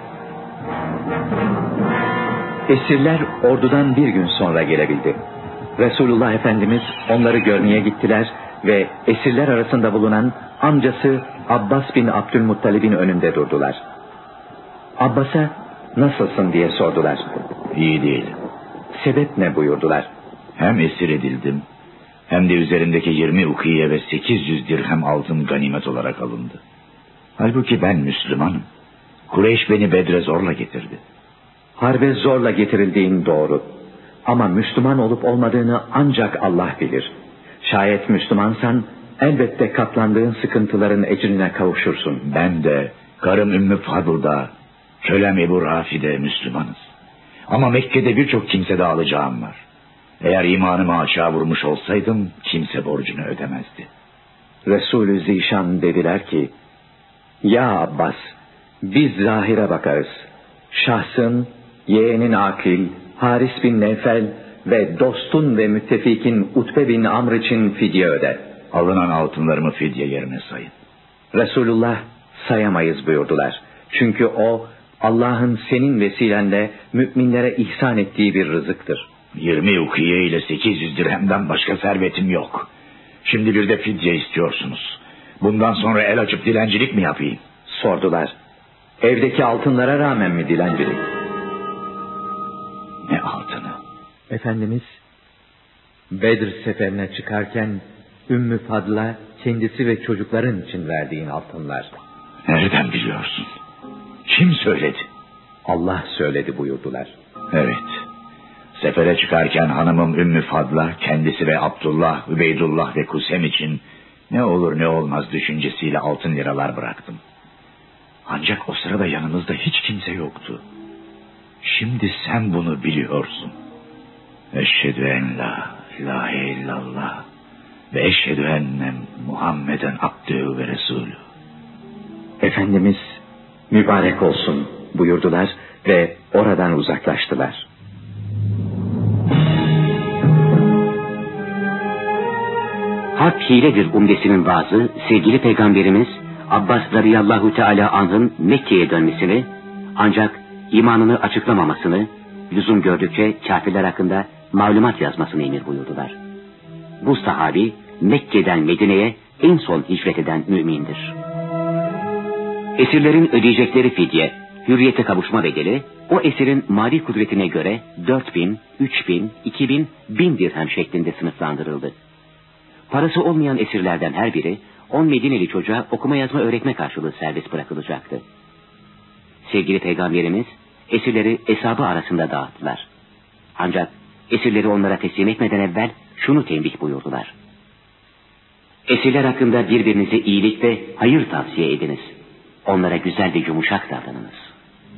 Speaker 3: Esirler ordudan bir gün sonra gelebildi. Resulullah Efendimiz onları görmeye gittiler ve esirler arasında bulunan amcası Abbas bin Abdülmuttalib'in önünde durdular. Abbas'a nasılsın diye sordular.
Speaker 15: İyi değil.
Speaker 3: Sebep ne buyurdular.
Speaker 15: Hem esir edildim hem de üzerindeki 20 ukiye ve 800 dirhem altın ganimet olarak alındı. Halbuki ben Müslümanım. Kureyş beni Bedre zorla getirdi.
Speaker 3: Harbe zorla getirildiğin doğru. Ama Müslüman olup olmadığını ancak Allah bilir. Şayet Müslümansan elbette katlandığın sıkıntıların ecrine kavuşursun.
Speaker 15: Ben de, karım Ümmü Fadıl'da, kölem Ebu Rafi'de Müslümanız. Ama Mekke'de birçok kimsede alacağım var. Eğer imanımı açığa vurmuş olsaydım kimse borcunu ödemezdi.
Speaker 3: Resulü Zişan dediler ki, ya Abbas, biz zahire bakarız. Şahsın, yeğenin Akil, Haris bin Nevfel ve dostun ve müttefikin Utbe bin Amr için fidye öder.
Speaker 15: Alınan altınlarımı fidye yerine sayın.
Speaker 3: Resulullah sayamayız buyurdular. Çünkü o Allah'ın senin vesilenle müminlere ihsan ettiği bir rızıktır.
Speaker 15: 20 ukiye ile 800 dirhemden başka servetim yok. Şimdi bir de fidye istiyorsunuz. Bundan sonra el açıp dilencilik mi yapayım?
Speaker 3: Sordular. Evdeki altınlara rağmen mi dilencilik?
Speaker 15: Ne altını?
Speaker 3: Efendimiz Bedir seferine çıkarken Ümmü Fadl'a kendisi ve çocukların için verdiğin altınlar.
Speaker 15: Nereden biliyorsun? Kim söyledi?
Speaker 3: Allah söyledi buyurdular.
Speaker 15: Evet. Sefere çıkarken hanımım Ümmü Fadl'a kendisi ve Abdullah, Übeydullah ve Kusem için ne olur ne olmaz düşüncesiyle altın liralar bıraktım. Ancak o sırada yanımızda hiç kimse yoktu. Şimdi sen bunu biliyorsun. Eşhedü en la ilahe illallah ve eşhedü enne Muhammeden abdühü ve resulü.
Speaker 3: Efendimiz mübarek olsun buyurdular ve oradan uzaklaştılar.
Speaker 2: Hak hiledir umdesinin vaazı sevgili Peygamberimiz Abbas radıyallahu teala anh'ın Mekke'ye dönmesini, ancak imanını açıklamamasını, lüzum gördükçe kafirler hakkında malumat yazmasını emir buyurdular. Bu sahabi Mekke'den Medine'ye en son hicret eden mümindir. Esirlerin ödeyecekleri fidye, hürriyete kavuşma bedeli, o esirin mali kudretine göre 4.000, 3.000, 2.000, 1.000 dirhem şeklinde sınıflandırıldı. Parası olmayan esirlerden her biri 10 Medineli çocuğa okuma yazma öğretme karşılığı serbest bırakılacaktı. Sevgili Peygamberimiz esirleri eshabı arasında dağıttılar. Ancak esirleri onlara teslim etmeden evvel şunu tembih buyurdular. Esirler hakkında birbirinize iyilik ve hayır tavsiye ediniz. Onlara güzel ve yumuşak davranınız.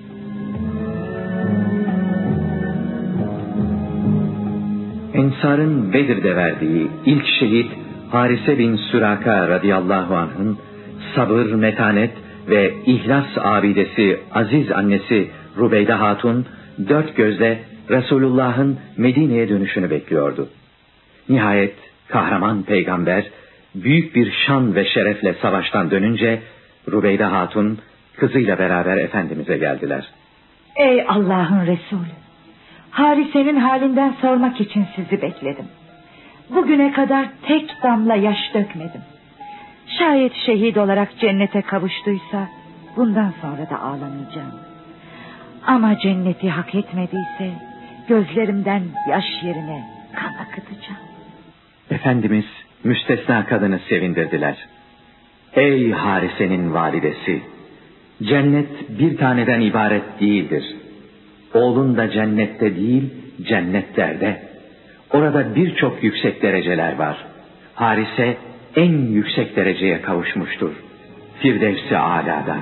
Speaker 3: Ensar'ın Bedir'de verdiği ilk şehit Harise bin Süraka radıyallahu anh'ın sabır, metanet ve ihlas abidesi aziz annesi Rubeyde Hatun dört gözle Resulullah'ın Medine'ye dönüşünü bekliyordu. Nihayet kahraman peygamber büyük bir şan ve şerefle savaştan dönünce Rubeyde Hatun kızıyla beraber Efendimiz'e geldiler.
Speaker 9: Ey Allah'ın Resulü! Harise'nin halinden sormak için sizi bekledim. Bugüne kadar tek damla yaş dökmedim. Şayet şehit olarak cennete kavuştuysa bundan sonra da ağlamayacağım. Ama cenneti hak etmediyse gözlerimden yaş yerine kan akıtacağım.
Speaker 3: Efendimiz müstesna kadını sevindirdiler. Ey Harise'nin validesi! Cennet bir taneden ibaret değildir. Oğlun da cennette değil, cennetlerde. Orada birçok yüksek dereceler var. Harise en yüksek dereceye kavuşmuştur. Firdevs-i Alâ'da.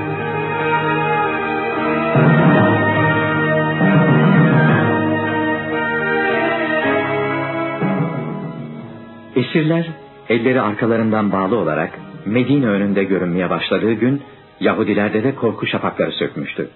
Speaker 3: Esirler elleri arkalarından bağlı olarak Medine önünde görünmeye başladığı gün Yahudilerde de korku şafakları sökmüştü.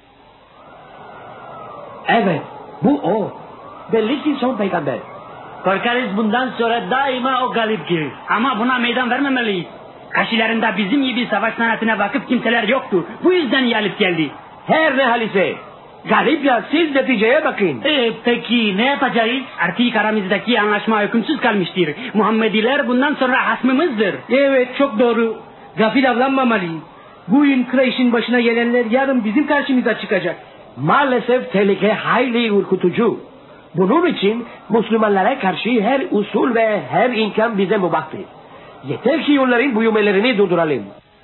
Speaker 14: Evet, bu o. Belli ki son peygamber. Korkarız bundan sonra daima o galip gelir.
Speaker 10: Ama buna meydan vermemeliyiz. Karşılarında bizim gibi savaş sanatına vakıf kimseler yoktu. Bu yüzden galip geldi.
Speaker 14: Her ne halise. Galip ya, siz neticeye bakın.
Speaker 10: Peki ne yapacağız? Artık aramızdaki anlaşma hükümsüz kalmıştır. Muhammediler bundan sonra hasmımızdır.
Speaker 12: Evet, çok doğru. Gafil avlanmamalıyız. Bugün Kureyş'in başına gelenler yarın bizim karşımıza çıkacak.
Speaker 14: Maalesef tehlike hayli ürkütücü. Bunun için Müslümanlara karşı her usul ve her imkan bize mübahtır. Yeter ki onların büyümelerini durduralım.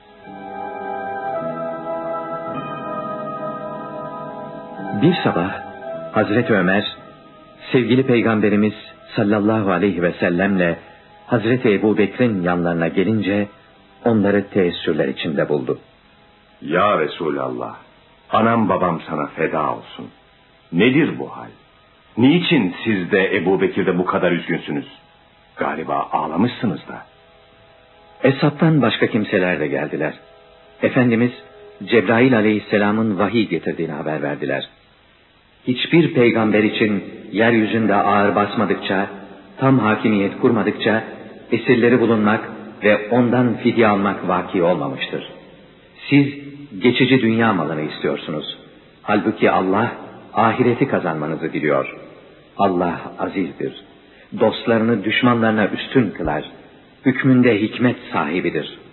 Speaker 3: Bir sabah Hazreti Ömer sevgili Peygamberimiz sallallahu aleyhi ve sellemle Hazreti Ebu Bekir'in yanlarına gelince onları teessürler içinde buldu.
Speaker 16: Ya Resulallah, anam babam sana feda olsun. Nedir bu hal? Niçin siz de Ebu Bekir'de bu kadar üzgünsünüz? Galiba ağlamışsınız da.
Speaker 3: Eshab'tan başka kimseler de geldiler. Efendimiz Cebrail aleyhisselamın vahiy getirdiğini haber verdiler. Hiçbir peygamber için yeryüzünde ağır basmadıkça, tam hakimiyet kurmadıkça esirleri bulunmak ve ondan fidye almak vaki olmamıştır. Siz geçici dünya malını istiyorsunuz. Halbuki Allah ahireti kazanmanızı diliyor. Allah azizdir. Dostlarını düşmanlarına üstün kılar. Hükmünde hikmet sahibidir.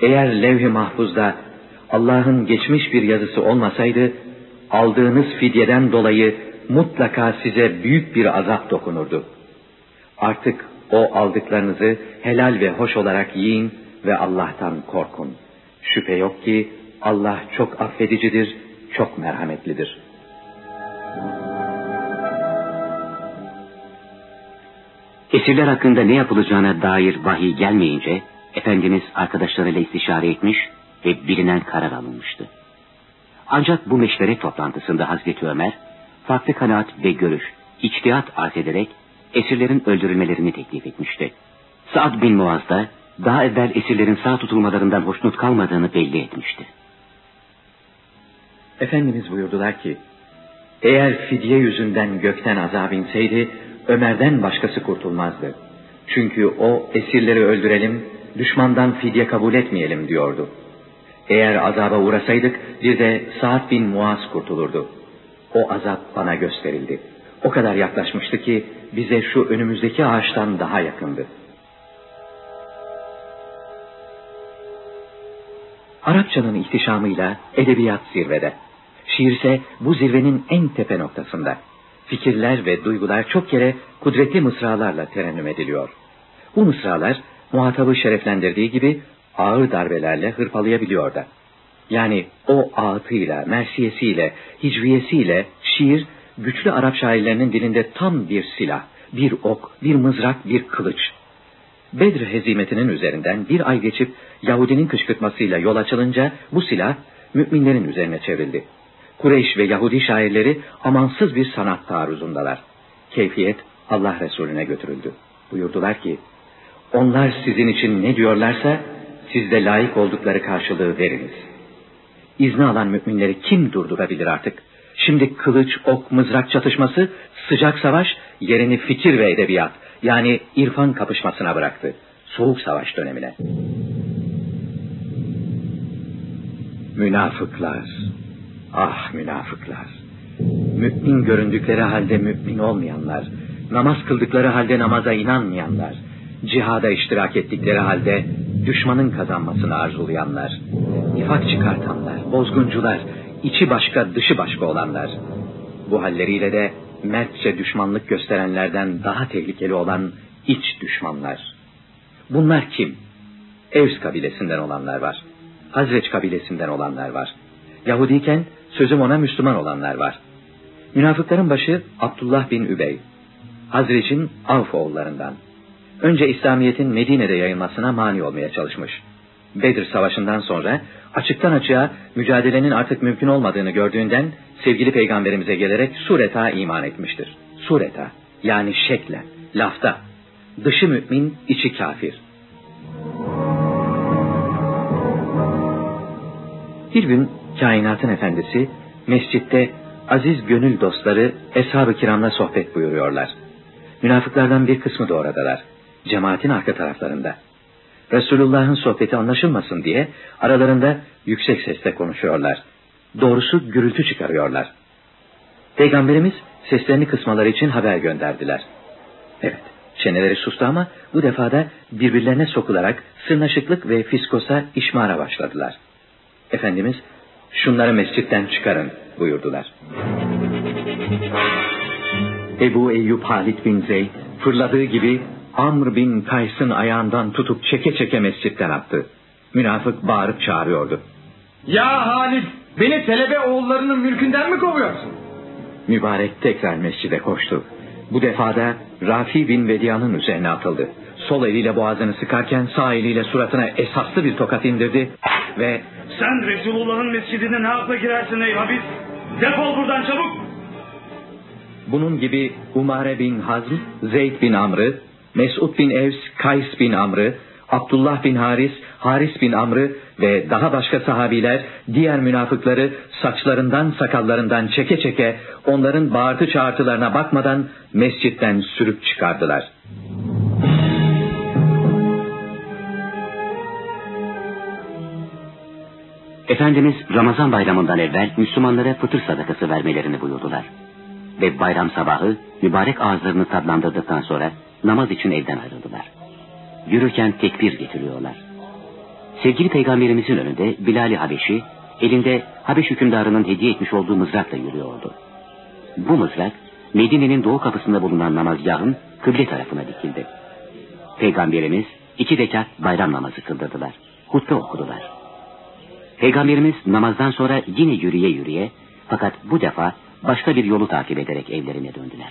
Speaker 8: Eğer levh-i mahfuzda Allah'ın geçmiş bir yazısı olmasaydı, aldığınız fidyeden dolayı mutlaka size büyük bir azap dokunurdu. Artık o aldıklarınızı helal ve hoş olarak yiyin ve Allah'tan korkun. Şüphe yok ki Allah çok affedicidir, çok merhametlidir.
Speaker 2: Esirler hakkında ne yapılacağına dair vahiy gelmeyince Efendimiz arkadaşlarıyla istişare etmiş ve bilinen karar alınmıştı. Ancak bu meşveret toplantısında Hazreti Ömer farklı kanaat ve görüş, içtihat arz ederek esirlerin öldürülmelerini teklif etmişti. Sa'd bin Muaz da daha evvel esirlerin sağ tutulmalarından hoşnut kalmadığını belli etmişti.
Speaker 8: Efendimiz buyurdular ki, eğer fidye yüzünden gökten azap inseydi, Ömer'den başkası kurtulmazdı. Çünkü o esirleri öldürelim, düşmandan fidye kabul etmeyelim diyordu. Eğer azaba uğrasaydık bir de Sa'd bin Muaz kurtulurdu. O azap bana gösterildi. O kadar yaklaşmıştı ki bize şu önümüzdeki ağaçtan daha yakındı. Arapçanın ihtişamıyla edebiyat zirvede. Şiir ise bu zirvenin en tepe noktasında. Fikirler ve duygular çok kere kudretli mısralarla terennüm ediliyor. Bu mısralar muhatabı şereflendirdiği gibi ağır darbelerle hırpalayabiliyor da. Yani o ağıtıyla, mersiyesiyle, hicviyesiyle şiir güçlü Arap şairlerinin dilinde tam bir silah, bir ok, bir mızrak, bir kılıç. Bedir hezimetinin üzerinden bir ay geçip Yahudinin kışkırtmasıyla yol açılınca bu silah müminlerin üzerine çevrildi. Kureyş ve Yahudi şairleri amansız bir sanat taarruzundalar. Keyfiyet Allah Resulüne götürüldü. Buyurdular ki, onlar sizin için ne diyorlarsa siz de layık oldukları karşılığı veriniz. İzni alan müminleri kim durdurabilir artık? Şimdi kılıç, ok, mızrak çatışması, sıcak savaş yerini fikir ve edebiyat, yani irfan kapışmasına bıraktı. Soğuk savaş dönemine. Münafıklar, ah münafıklar. Mümin göründükleri halde mümin olmayanlar, namaz kıldıkları halde namaza inanmayanlar, cihada iştirak ettikleri halde düşmanın kazanmasını arzulayanlar, nifak çıkartanlar, bozguncular, içi başka dışı başka olanlar. Bu halleriyle de mertçe düşmanlık gösterenlerden daha tehlikeli olan iç düşmanlar. Bunlar kim? Evs kabilesinden olanlar var. Hazreç kabilesinden olanlar var. Yahudiyken sözüm ona Müslüman olanlar var. Münafıkların başı Abdullah bin Übey. Hazreç'in Avf oğullarından. Önce İslamiyet'in Medine'de yayılmasına mani olmaya çalışmış. Bedir Savaşı'ndan sonra açıktan açığa mücadelenin artık mümkün olmadığını gördüğünden sevgili peygamberimize gelerek sureta iman etmiştir. Sureta yani şeklen, lafta. Dışı mümin, içi kafir. Bir gün kainatın efendisi mescitte aziz gönül dostları Eshab-ı Kiram'la sohbet buyuruyorlar. Münafıklardan bir kısmı da oradalar. Cemaatin arka taraflarında. Resulullah'ın sohbeti anlaşılmasın diye aralarında yüksek sesle konuşuyorlar. Doğrusu gürültü çıkarıyorlar. Peygamberimiz seslerini kısmaları için haber gönderdiler. Evet, çeneleri sustu ama bu defada birbirlerine sokularak sırnaşıklık ve fiskosa işmara başladılar. Efendimiz, şunları mescitten çıkarın buyurdular. Ebu Eyyub Halid bin Zeyd fırladığı gibi Amr bin Kays'ın ayağından tutup çeke çeke mescitten attı. Münafık bağırıp çağırıyordu.
Speaker 6: Ya Halid, beni Selebe oğullarının mülkünden mi kovuyorsun?
Speaker 8: Mübarek tekrar mescide koştu. Bu defada Rafi bin Vedia'nın üzerine atıldı. Sol eliyle boğazını sıkarken sağ eliyle suratına esaslı bir tokat indirdi ve
Speaker 5: "Sen Resulullah'ın mescidine ne yapma girersin ey Habis? Defol buradan çabuk!"
Speaker 8: Bunun gibi Umare bin Hazm, Zeyd bin Amr'ı, Mes'ud bin Evs, Kays bin Amr'ı, Abdullah bin Haris, Haris bin Amr'ı ve daha başka sahabiler diğer münafıkları saçlarından sakallarından çeke çeke onların bağırtı çağırtılarına bakmadan mescitten sürüp çıkardılar.
Speaker 2: Efendimiz Ramazan bayramından evvel Müslümanlara fıtır sadakası vermelerini buyurdular. Ve bayram sabahı mübarek ağızlarını tadlandırdıktan sonra namaz için evden ayrıldılar. Yürürken tekbir getiriyorlar. Sevgili peygamberimizin önünde Bilal-i Habeşi elinde Habeş hükümdarının hediye etmiş olduğu mızrakla yürüyordu. Bu mızrak Medine'nin doğu kapısında bulunan namazgahın kıble tarafına dikildi. Peygamberimiz 2 rekat bayram namazı kıldırdılar. Hutbe okudular. Peygamberimiz namazdan sonra yine yürüye yürüye, fakat bu defa başka bir yolu takip ederek evlerine döndüler.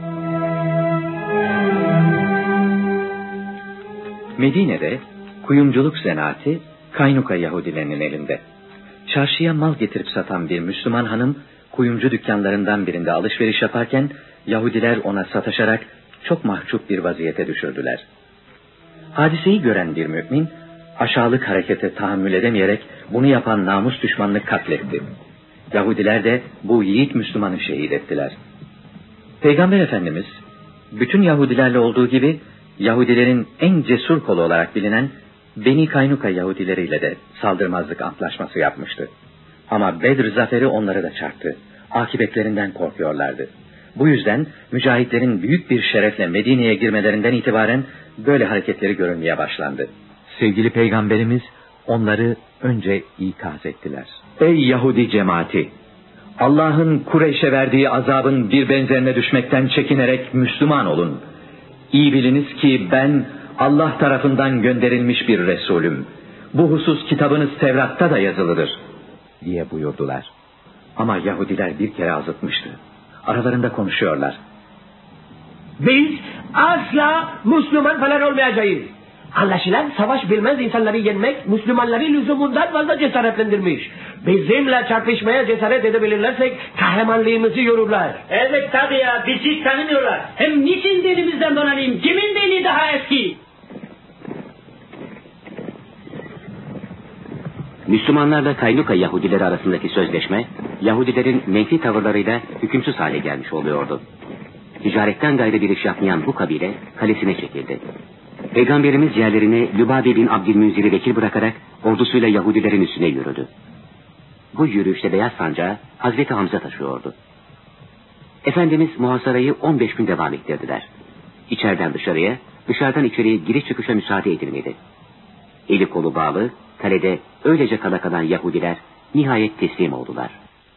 Speaker 3: Medine'de kuyumculuk zanaati Kaynuka Yahudilerinin elinde. Çarşıya mal getirip satan bir Müslüman hanım kuyumcu dükkanlarından birinde alışveriş yaparken Yahudiler ona sataşarak çok mahcup bir vaziyete düşürdüler. Hadiseyi gören bir mümin aşağılık harekete tahammül edemeyerek bunu yapan namus düşmanını katletti. Yahudiler de bu yiğit Müslümanı şehit ettiler. Peygamber Efendimiz bütün Yahudilerle olduğu gibi Yahudilerin en cesur kolu olarak bilinen Beni Kaynuka Yahudileriyle de saldırmazlık antlaşması yapmıştı. Ama Bedir zaferi onları da çarptı. Akibetlerinden korkuyorlardı. Bu yüzden mücahitlerin büyük bir şerefle Medine'ye girmelerinden itibaren böyle hareketleri görülmeye başlandı. Sevgili Peygamberimiz onları önce ikaz ettiler. Ey Yahudi cemaati! Allah'ın Kureyş'e verdiği azabın bir benzerine düşmekten çekinerek Müslüman olun. İyi biliniz ki ben Allah tarafından gönderilmiş bir Resulüm. Bu husus kitabınız Tevrat'ta da yazılıdır diye buyurdular. Ama Yahudiler bir kere azıtmıştı. Aralarında konuşuyorlar.
Speaker 14: Biz asla Müslüman falan olmayacağız. Anlaşılan savaş bilmez insanları yenmek Müslümanları lüzumundan fazla cesaretlendirmiş. Bizimle çarpışmaya cesaret edebilirsek kahramanlığımızı yorurlar.
Speaker 12: Evet tabii ya, bizi tanımıyorlar. Hem niçin dilimizden donanayım? Kimin dili daha eski?
Speaker 2: Müslümanlarla Kaynuka Yahudileri arasındaki sözleşme, Yahudilerin menfi tavırlarıyla hükümsüz hale gelmiş oluyordu. Ticaretten gayrı bir iş yapmayan bu kabile kalesine çekildi. Peygamberimiz yerlerine Lübabe bin Abdülmünzir'i vekil bırakarak ordusuyla Yahudilerin üstüne yürüdü. Bu yürüyüşte beyaz sancağı Hazreti Hamza taşıyordu. Efendimiz muhasarayı 15 gün devam ettirdiler. İçeriden dışarıya, dışarıdan içeriye giriş çıkışa müsaade edilmedi. Eli kolu bağlı, kalede öylece kala kalan Yahudiler nihayet teslim oldular.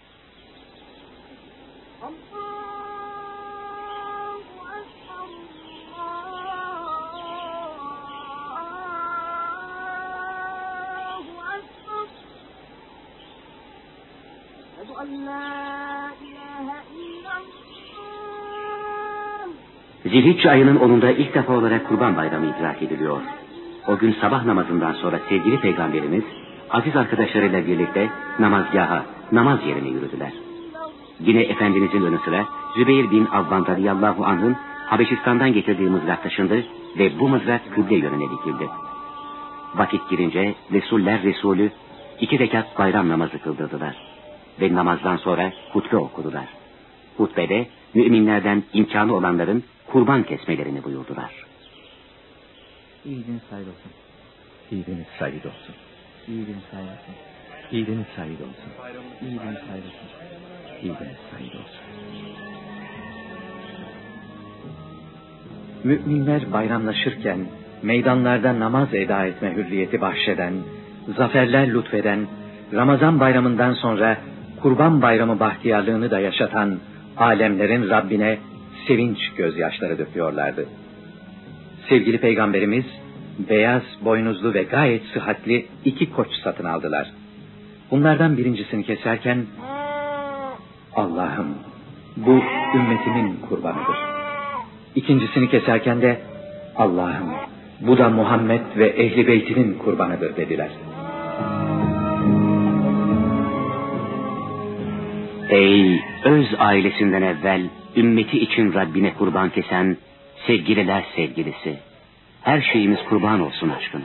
Speaker 2: Zilhicce ayının 10'unda ilk defa olarak Kurban Bayramı idrak ediliyor. O gün sabah namazından sonra sevgili Peygamberimiz aziz arkadaşlarıyla birlikte namazgaha, namaz yerine yürüdüler. Yine Efendimizin yanı sıra Zübeyir bin Avvam radıyallahu anh'ın Habeşistan'dan getirdiği mızrak taşındı ve bu mızrak kıble yönüne dikildi. Vakit girince Resuller Resulü 2 rekat bayram namazı kıldırdılar ve namazdan sonra hutbe okudular. Hutbede müminlerden imkanı olanların kurban kesmelerini buyurdular.
Speaker 3: İyiliğiniz hayır olsun. İyiliğiniz hayır olsun. İyiliğiniz hayır olsun. İyiliğiniz hayır olsun. İyiliğiniz hayır olsun. İyiliğiniz hayır olsun. Müminler bayramlaşırken meydanlarda namaz eda etme hürriyeti bahşeden, zaferler lütfeden, Ramazan bayramından sonra Kurban Bayramı bahtiyarlığını da yaşatan alemlerin Rabbine sevinç gözyaşları döküyorlardı. Sevgili Peygamberimiz beyaz, boynuzlu ve gayet sıhhatli 2 koç satın aldılar. Bunlardan birincisini keserken Allah'ım bu ümmetimin kurbanıdır. İkincisini keserken de Allah'ım bu da Muhammed ve ehli beytinin kurbanıdır dediler.
Speaker 2: Ey öz ailesinden evvel ümmeti için Rabbine kurban kesen sevgililer sevgilisi, her şeyimiz kurban olsun aşkına.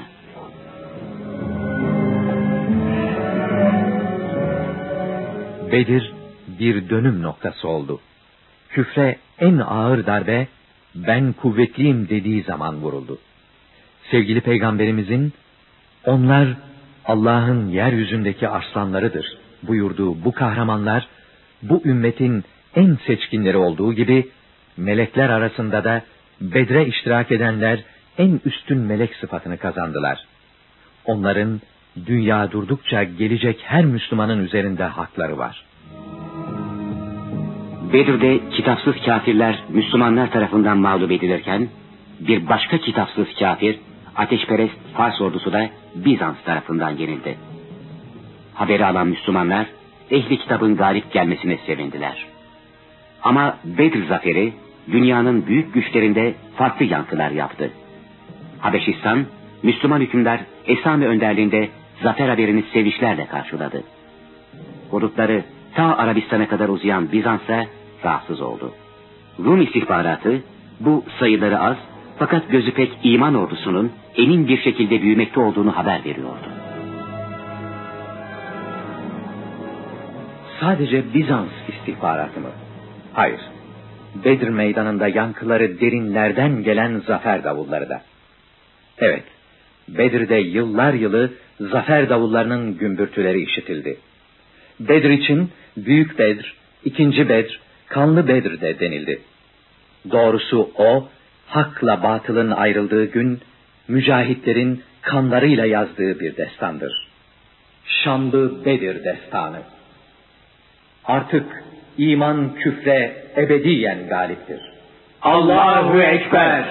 Speaker 3: Bedir bir dönüm noktası oldu. Küfre en ağır darbe ben kuvvetliyim dediği zaman vuruldu. Sevgili Peygamberimizin onlar Allah'ın yeryüzündeki arslanlarıdır buyurduğu bu kahramanlar bu ümmetin en seçkinleri olduğu gibi melekler arasında da Bedre iştirak edenler en üstün melek sıfatını kazandılar. Onların dünya durdukça gelecek her Müslümanın üzerinde hakları var.
Speaker 2: Bedir'de kitapsız kafirler Müslümanlar tarafından mağlup edilirken, bir başka kitapsız kafir, ateşperest Fars ordusu da Bizans tarafından yenildi. Haberi alan Müslümanlar, ehli kitabın galip gelmesine sevindiler. Ama Bedir zaferi, dünyanın büyük güçlerinde farklı yankılar yaptı. Habeşistan, Müslüman hükümdar Esami önderliğinde zafer haberini sevinçlerle karşıladı. Hudutları ta Arabistan'a kadar uzayan Bizans'a rahatsız oldu. Rum istihbaratı bu sayıları az fakat gözü pek iman ordusunun emin bir şekilde büyümekte olduğunu haber veriyordu.
Speaker 3: Sadece Bizans istihbaratı mı? Hayır. Bedir meydanında yankıları derinlerden gelen zafer davulları da. Evet, Bedir'de yıllar yılı zafer davullarının gümbürtüleri işitildi. Bedir için Büyük Bedir, İkinci Bedir, Kanlı Bedir de denildi. Doğrusu o, hakla batılın ayrıldığı gün, mücahitlerin kanlarıyla yazdığı bir destandır. Şanlı Bedir destanı. Artık iman küfre ebediyen galiptir.
Speaker 14: Allahu Ekber!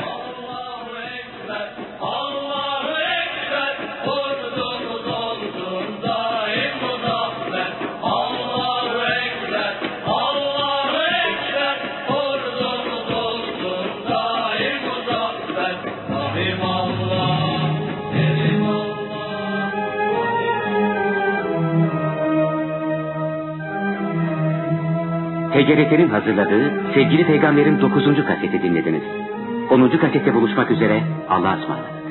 Speaker 2: TGRT'nin hazırladığı Sevgili Peygamber'in 9. kaseti dinlediniz. 10. kasette buluşmak üzere, Allah'a ısmarladık.